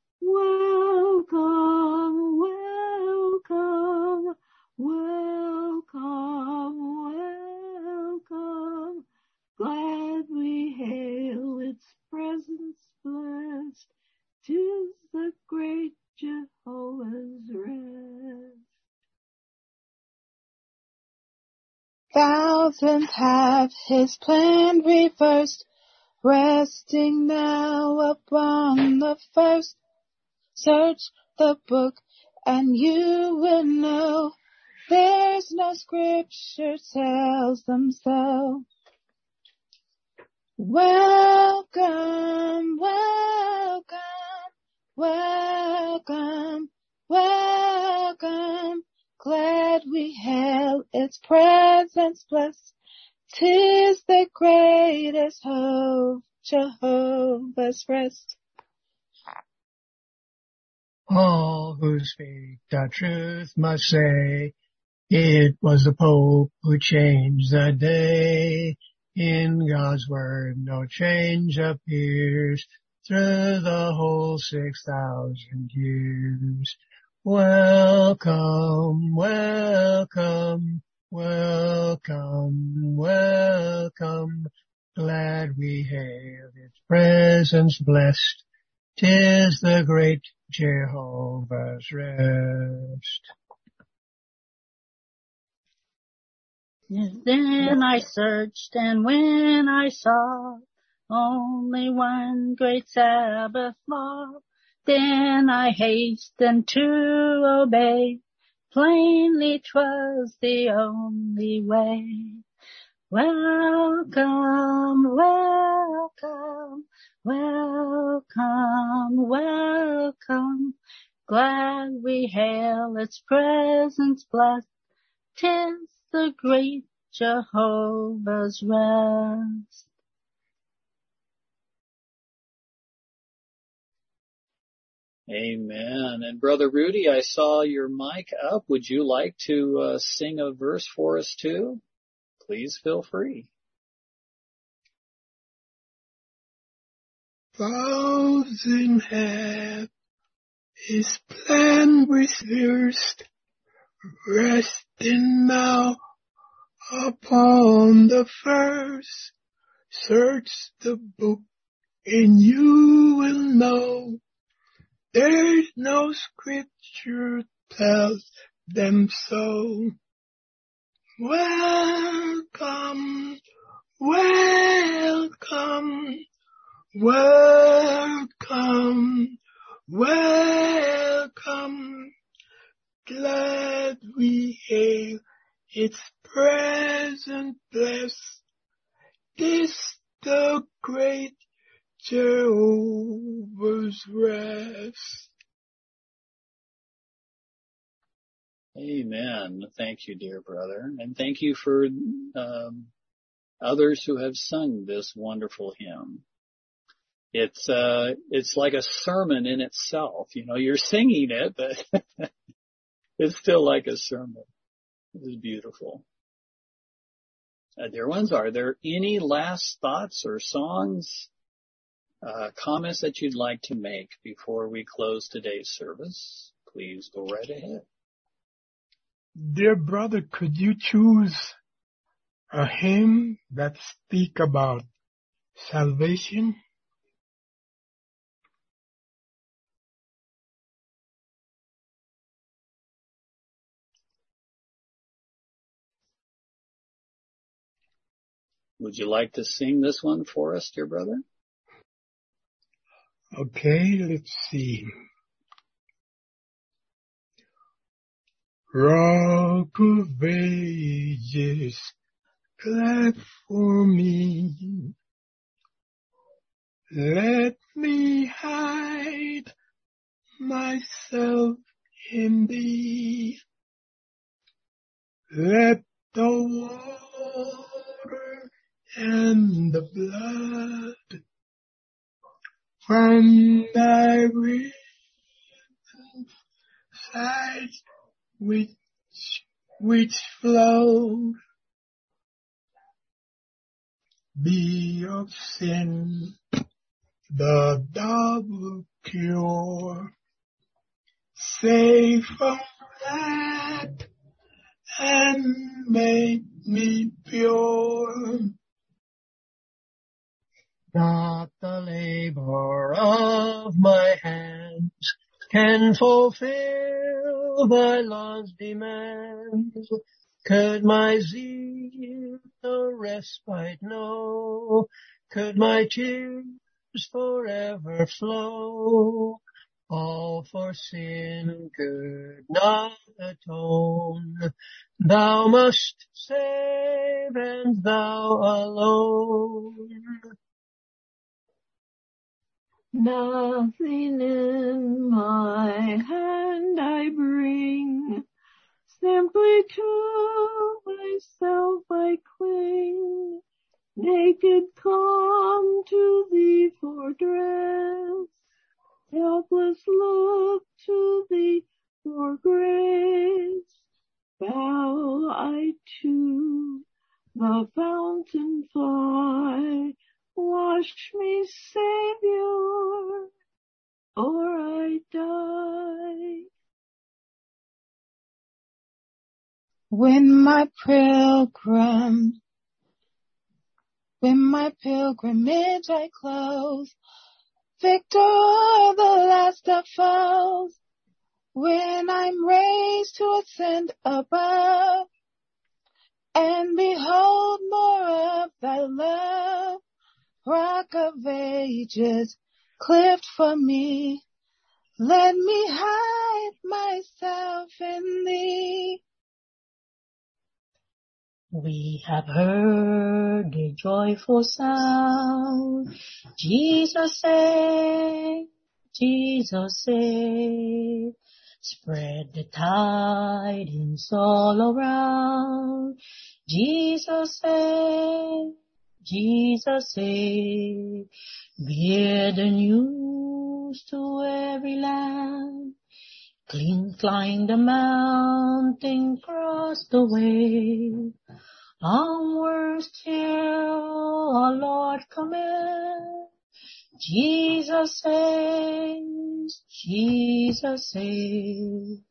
Welcome, welcome, welcome, welcome. Glad we hail its presence blessed. 'Tis the great Jehovah's rest. Thousands have his plan reversed, resting now upon the first. Search the book and you will know there's no scripture tells them so. Welcome, welcome, welcome, welcome. Glad we hail its presence blessed. 'Tis the greatest hope, Jehovah's rest. All who speak the truth must say, it was the Pope who changed the day. In God's word no change appears through the whole 6,000 years. Welcome, welcome, welcome, welcome. Glad we hail its presence blessed. 'Tis the great Jehovah's rest. Then I searched, and when I saw only one great Sabbath law, then I hastened to obey. Plainly 'twas the only way. Welcome, welcome, welcome, welcome. Glad we hail its presence blessed. 'Tis the great Jehovah's rest. Amen. And Brother Rudy, I saw your mic up. Would you like to sing a verse for us too? Please feel free. Thousand have his plan reversed, resting now upon the first. Search the book and you will know there's no scripture tells them so. Welcome, welcome, welcome, welcome. Glad we hail its present blessed. This the great Jehovah's rest. Amen. Thank you, dear brother. And thank you for others who have sung this wonderful hymn. It's like a sermon in itself. You know, you're singing it, but it's still like a sermon. It is beautiful. Dear ones, are there any last thoughts or songs, comments that you'd like to make before we close today's service? Please go right ahead. Dear brother, could you choose a hymn that speak about salvation? Would you like to sing this one for us, dear brother? Okay, let's see. Rock of ages, clap for me. Let me hide myself in thee. Let the water and the blood from thy risen side which flowed be of sin the double cure. Save from that and make me pure. Not the labor of my hands can fulfill thy law's demands. Could my zeal no respite know? Could my tears forever flow? All for sin could not atone. Thou must save, and thou alone. Nothing in my hand I bring, simply to myself I cling. Naked come to thee for dress, helpless look to thee for grace. Bow I to the fountain fly, wash me, Savior, or I die. When my pilgrimage I close, victor o'er the last of foes, when I'm raised to ascend above, and behold more of thy love, rock of ages, cliff for me, let me hide myself in thee. We have heard a joyful sound. Jesus save, Jesus save. Spread the tidings all around. Jesus save, Jesus save. Bear the news to every land. Climb the mountain, cross the way. Onwards till our Lord command. Jesus saves, Jesus saves.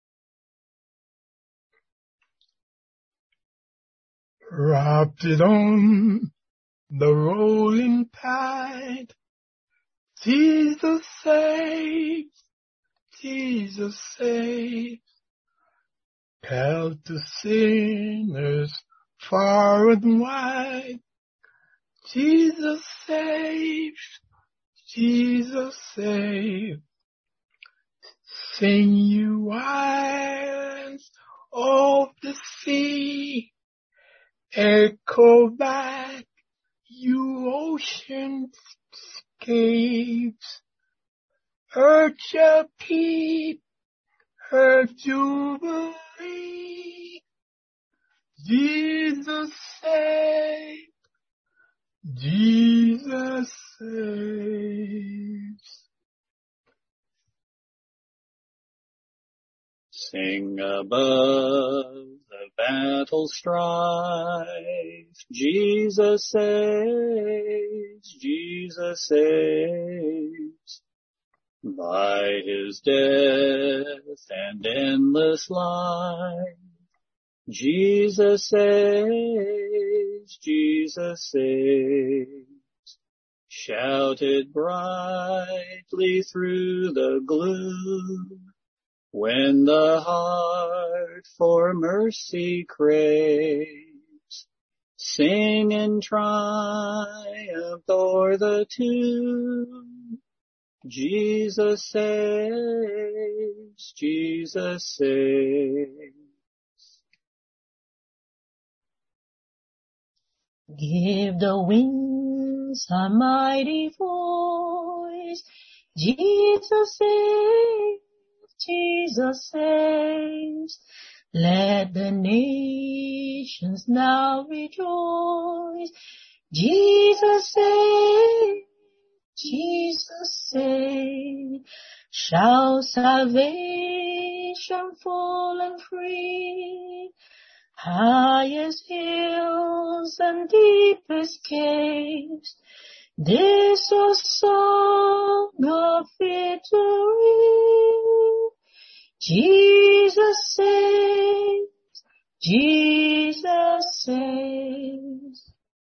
Wrapped on the rolling tide, Jesus saves, Jesus saves. Held to sinners far and wide, Jesus saves, Jesus saves. Sing you islands of the sea, echo back you ocean's caves. Earth shall keep her jubilee. Jesus saves, Jesus saves. Sing above the battle strife, Jesus saves, Jesus saves. By his death and endless life, Jesus saves, Jesus saves. Shouted brightly through the gloom, when the heart for mercy craves, sing in triumph o'er the tomb. Jesus saves, Jesus saves. Give the winds a mighty voice. Jesus saves, Jesus saves. Let the nations now rejoice. Jesus saves, Jesus saves. Shout salvation full and free. highest hills and deepest caves. This a song of victory. Jesus saves, Jesus saves.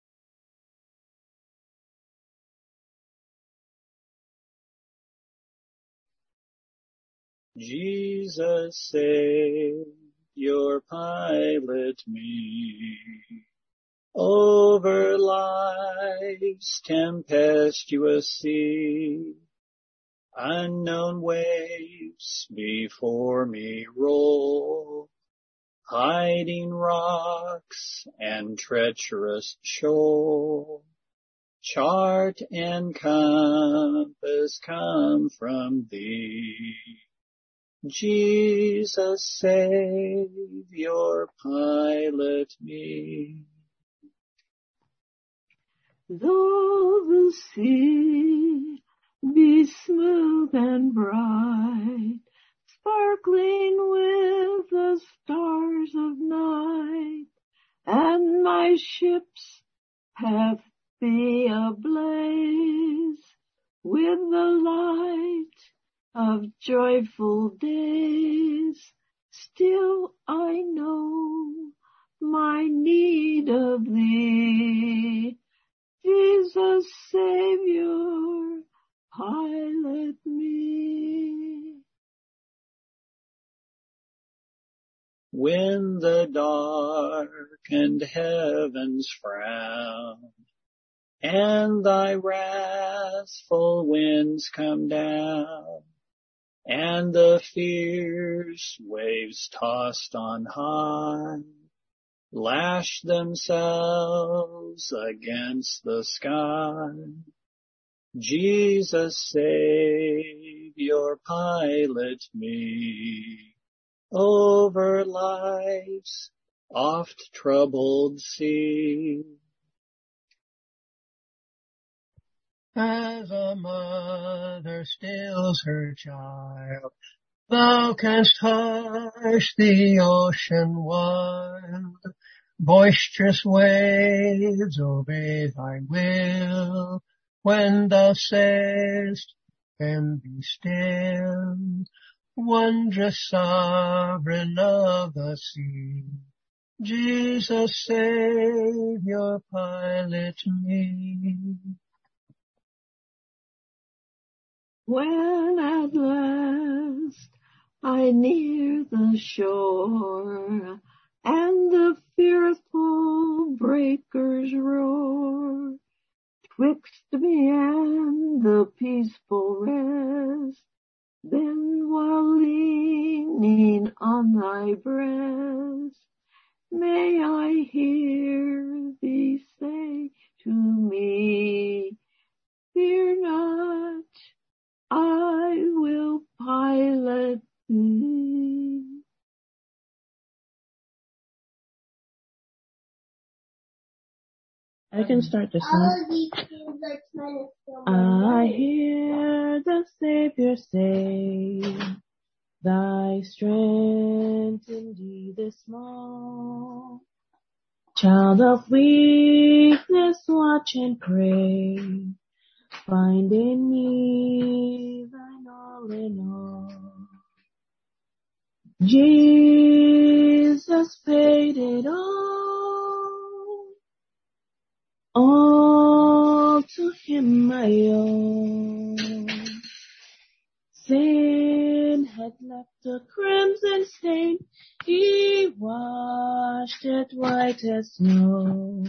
Jesus saved your pilot me over life's tempestuous sea. Unknown waves before me roll, hiding rocks and treacherous shoal. Chart and compass come from thee. Jesus, save your pilot me. Though the sea be smooth and bright, sparkling with the stars of night, and my ship's path be ablaze with the light of joyful days, still I know my need of thee. Jesus, Savior, pilot me. When the darkened heavens frown, and thy wrathful winds come down, and the fierce waves tossed on high, lash themselves against the sky. Jesus, save your pilot me over life's oft troubled sea. As a mother stills her child, thou canst hush the ocean wild. Boisterous waves obey thy will. When thou sayest, and be still, wondrous sovereign of the sea, Jesus, save your pilot me. When at last I near the shore, and the fearful breakers roar, twixt me and the peaceful rest, then while leaning on thy breast, may I hear thee say to me, fear not, I will pilot thee. I can start this one. I hear the Savior say, thy strength indeed is small. Child of weakness, watch and pray. Find in me thine all in all. Jesus paid it all to him I owe. Sin had left a crimson stain, he washed it white as snow.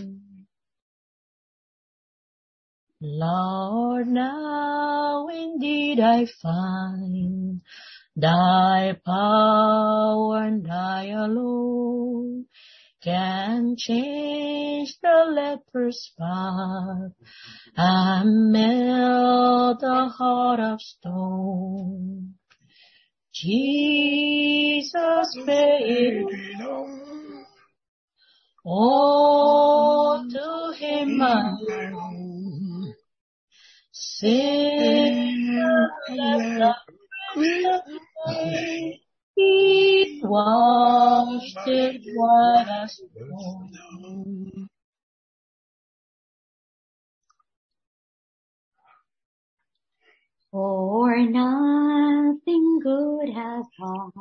Lord, now indeed I find thy power and thy alone can change the leper's spot and melt a heart of stone. Jesus paid all to him I owe. Sin left a crimson stain, He washed it white as snow. For nothing good has gone,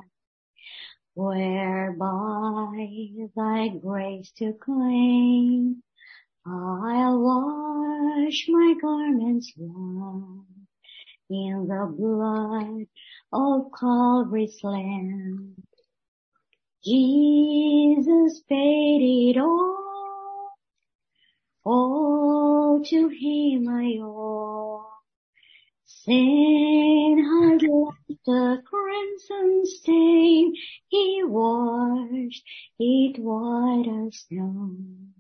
whereby thy grace to claim. I'll wash my garments white in the blood of Calvary's Lamb. Jesus paid it all to him I owe. Sin had left a crimson stain, he washed it white as snow.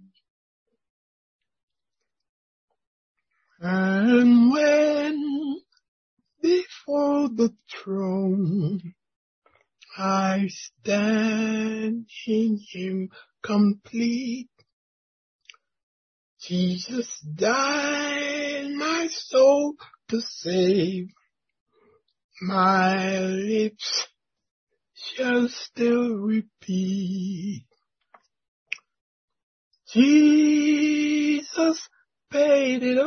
And when before the throne I stand in him complete, Jesus died my soul to save. My lips shall still repeat, Jesus paid it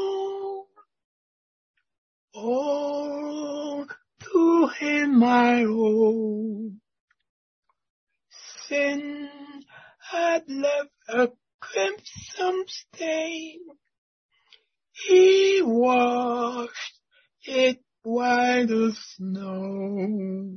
all to him I owe. Sin had left a crimson stain, he washed it white as snow.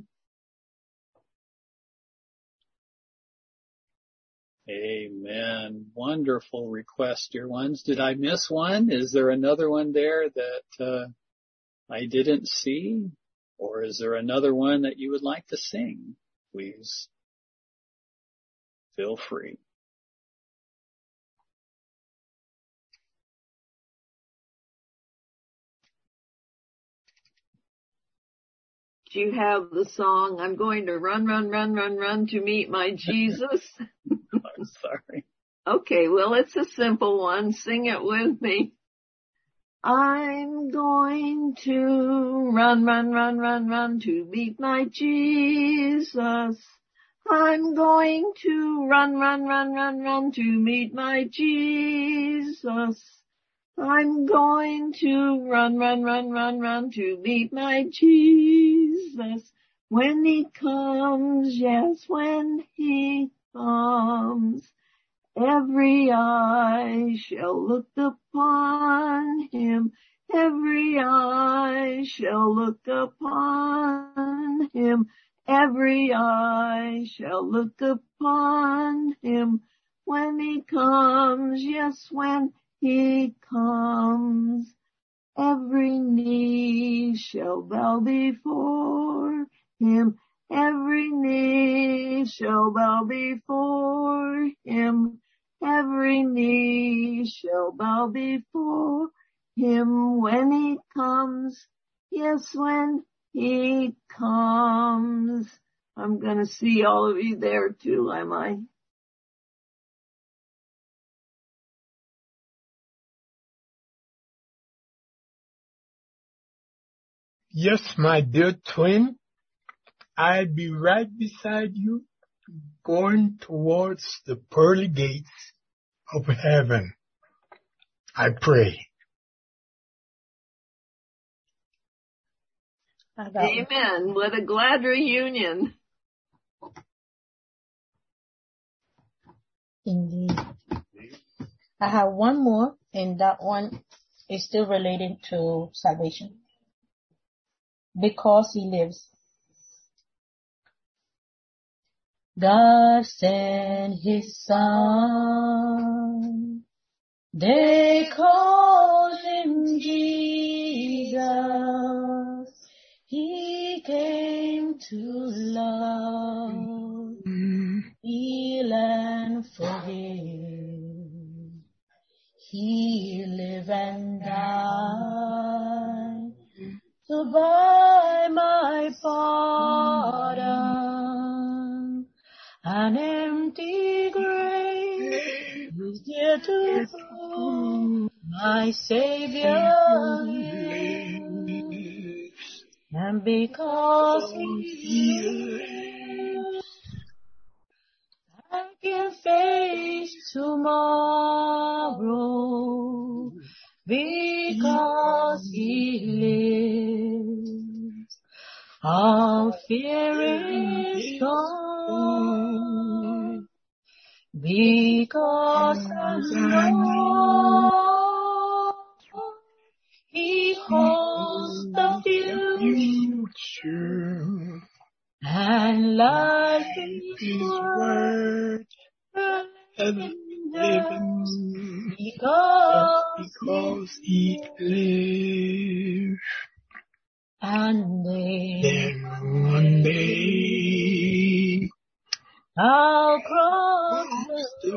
Amen. Wonderful request, dear ones. Did I miss one? Is there another one there that I didn't see? Or is there another one that you would like to sing? Please feel free. Do you have the song, I'm going to run, run, run, run, run to meet my Jesus? I'm sorry. Okay, well, it's a simple one. Sing it with me. I'm going to run, run, run, run, run to meet my Jesus. I'm going to run, run, run, run, run to meet my Jesus. I'm going to run, run, run, run, run to meet my Jesus. When he comes, yes, when he comes, every eye shall look upon him. Every eye shall look upon him. Every eye shall look upon him. When he comes, yes, when he comes, every knee shall bow before him. Every knee shall bow before him. Every knee shall bow before him when he comes. Yes, when he comes. I'm going to see all of you there too, am I? Yes, my dear twin, I'll be right beside you, going towards the pearly gates of heaven. I pray. Amen. What a glad reunion. Indeed. I have one more, and that one is still related to salvation. Because he lives. God sent his son. They called him Jesus. He came to love, heal and forgive. He lived and died to buy my pardon. An empty grave is there to prove my Savior lives. And because He lives, I can face tomorrow. Because He lives, all fear is gone. Because I know He holds the future, and life is worth living because He lives. And then one day I'll cross the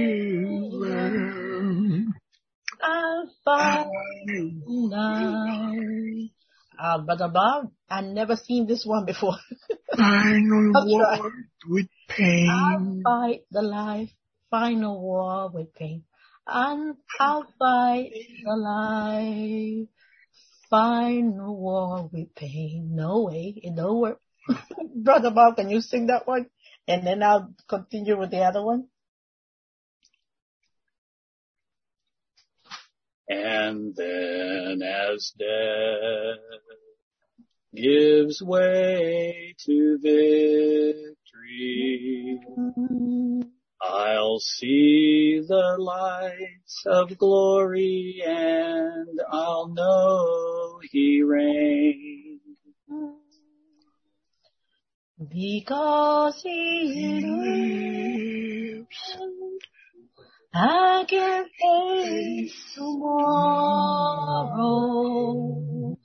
river. I'll find life. Brother Bob, I've never seen this one before. Final war with pain. I'll fight the life. Final war with pain. And I'll fight the life. Final war with pain. No way. It don't work. Brother Bob, can you sing that one? And then I'll continue with the other one. And then as death gives way to victory, I'll see the lights of glory and I'll know He reigns. Because He lives, I can face tomorrow.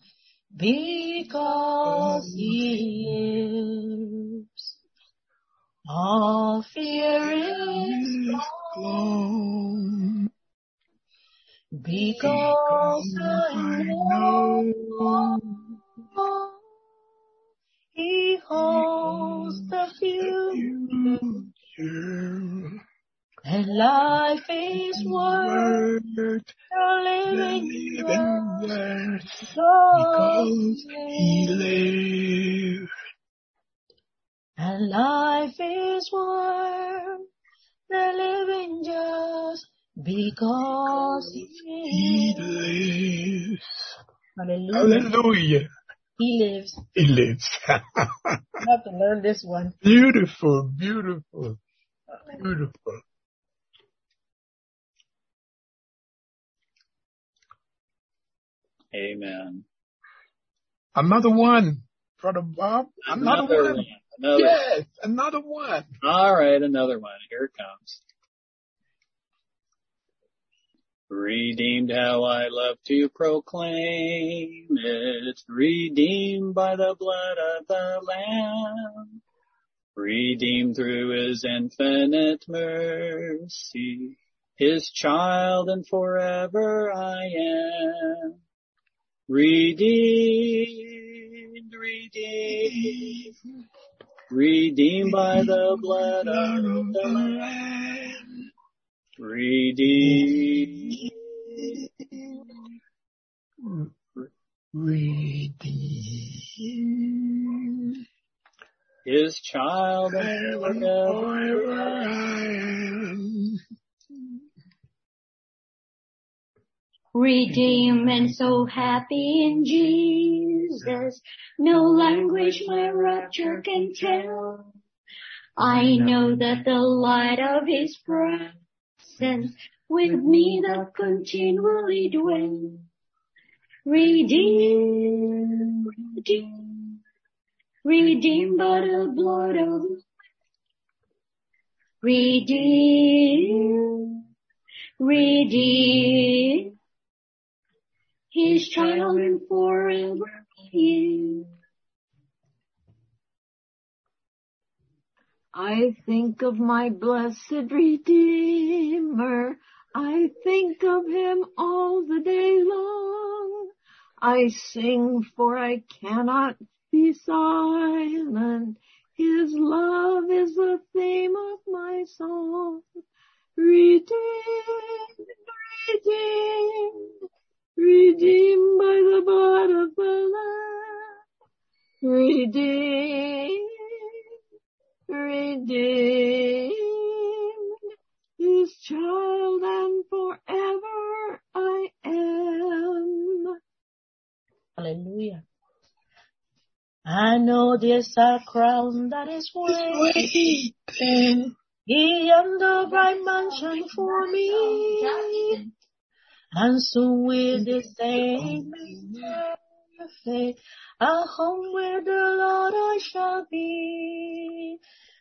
Because He lives, all fear is gone. Because I know He holds the future, and life is worth living because He lives. And life is worth the living just because He lives. Hallelujah. Hallelujah. He lives. He lives. I have to learn this one. Beautiful, beautiful, beautiful. Amen. Another one, Brother Bob. Another one. Yes, another one. All right, another one. Here it comes. Redeemed, how I love to proclaim it. Redeemed by the blood of the Lamb. Redeemed through His infinite mercy. His child and forever I am. Redeemed, redeemed. Redeemed by the blood of the Lamb. Redeemed. Redeemed. His child and forever I am. Redeemed and so happy in Jesus, no language my rapture can tell. I know that the light of His presence with me that continually dwell. Redeemed, redeemed, redeemed by the blood of the redeemed, redeemed. His child and forever He. I think of my blessed Redeemer. I think of Him all the day long. I sing, for I cannot be silent. His love is the theme of my song. Redeemed, redeemed, redeemed by the blood of the Lamb. redeemed, His child, and forever I am. Hallelujah. I know there's a crown that is waiting beyond the bright mansion for me, and soon with the same perfect, a home where the Lord I shall be.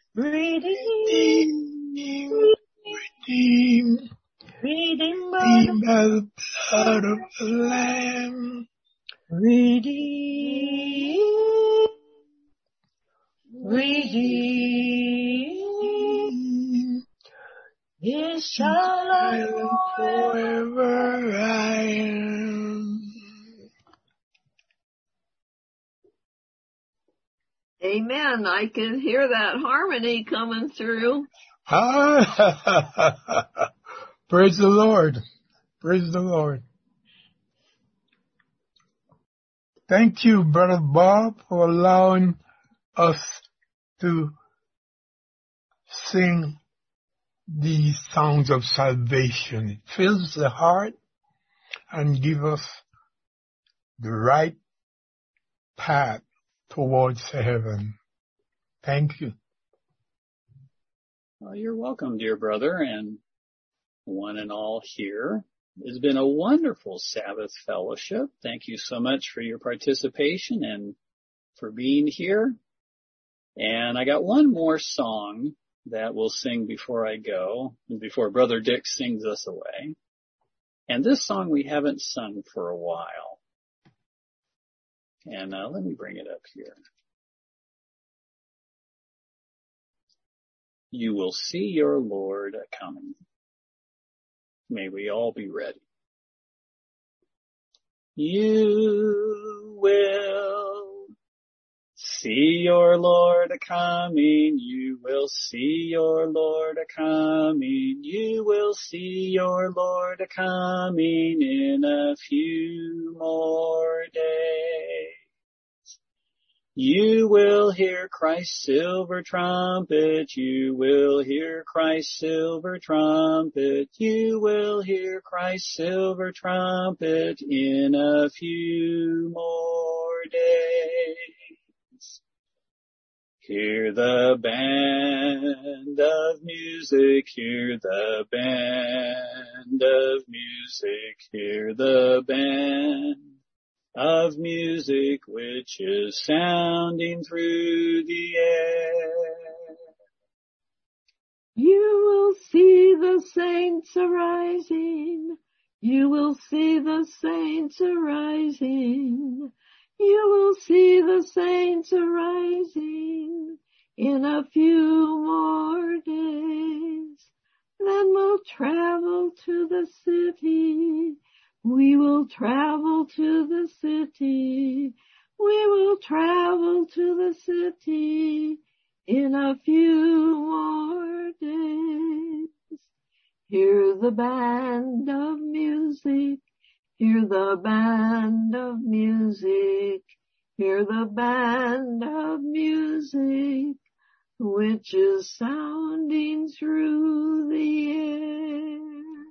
Redeemed by the blood of the Lamb. Redeemed, His child forever I am. Amen. I can hear that harmony coming through. Praise the Lord. Praise the Lord. Thank you, Brother Bob, for allowing us to sing these songs of salvation. It fills the heart and gives us the right path towards heaven. Thank you. Well, you're welcome, dear brother, and one and all here. It's been a wonderful Sabbath fellowship. Thank you so much for your participation and for being here. And I got one more song that we'll sing before I go, before Brother Dick sings us away. And this song we haven't sung for a while. And let me bring it up here. You will see your Lord coming. May we all be ready. You will see your Lord a-coming. You will see your Lord a-coming. You will see your Lord a-coming in a few more days. You will hear Christ's silver trumpet. You will hear Christ's silver trumpet. You will hear Christ's silver trumpet in a few more days. Hear the band of music. Hear the band of music. Hear the band of music which is sounding through the air. You will see the saints arising. You will see the saints arising. You will see the saints arising in a few more days. Then we'll travel to the city. We will travel to the city. We will travel to the city in a few more days. Hear the band of music. Hear the band of music. Hear the band of music which is sounding through the air.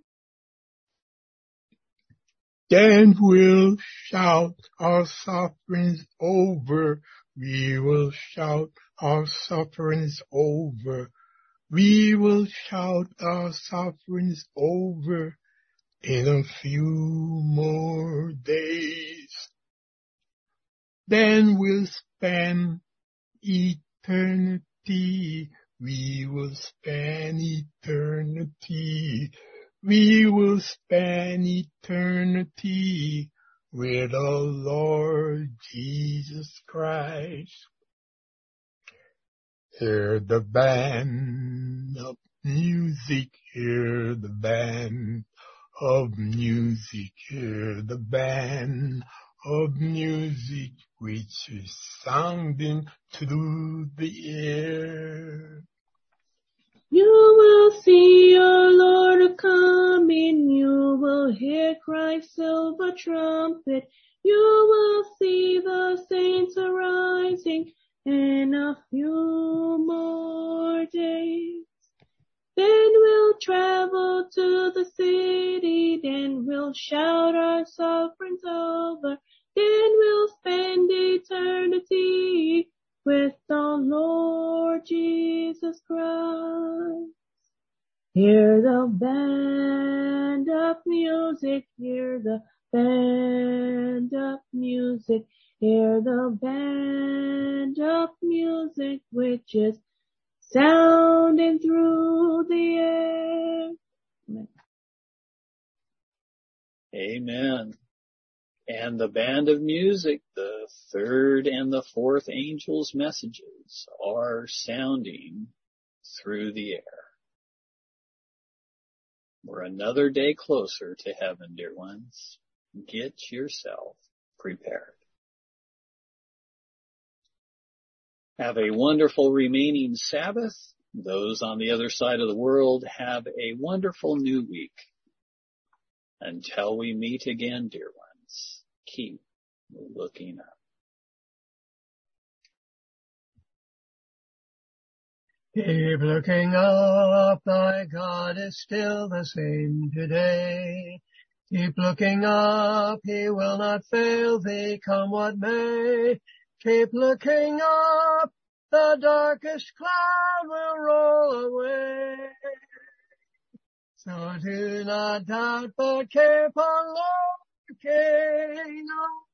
Then we'll shout our sufferings over. We will shout our sufferings over. We will shout our sufferings over in a few more days. Then we'll spend eternity. We will spend eternity. We will spend eternity with our Lord Jesus Christ. Hear the band of music, hear the band of music, hear the band of music which is sounding through the air. You will see your Lord coming. You will hear Christ's silver trumpet. You will see the saints arising rising in a few more days. Then we'll travel to the city, then we'll shout our sufferings over, then we'll spend eternity with the Lord Jesus Christ. Hear the band of music, hear the band of music, hear the band of music which is sounding through the air. Amen. Amen. And the band of music, the third and the fourth angels' messages are sounding through the air. We're another day closer to heaven, dear ones. Get yourself prepared. Have a wonderful remaining Sabbath. Those on the other side of the world, have a wonderful new week. Until we meet again, dear ones, keep looking up. Keep looking up, thy God is still the same today. Keep looking up, he will not fail thee, come what may. Keep looking up, the darkest cloud will roll away. So do not doubt, but keep on looking up.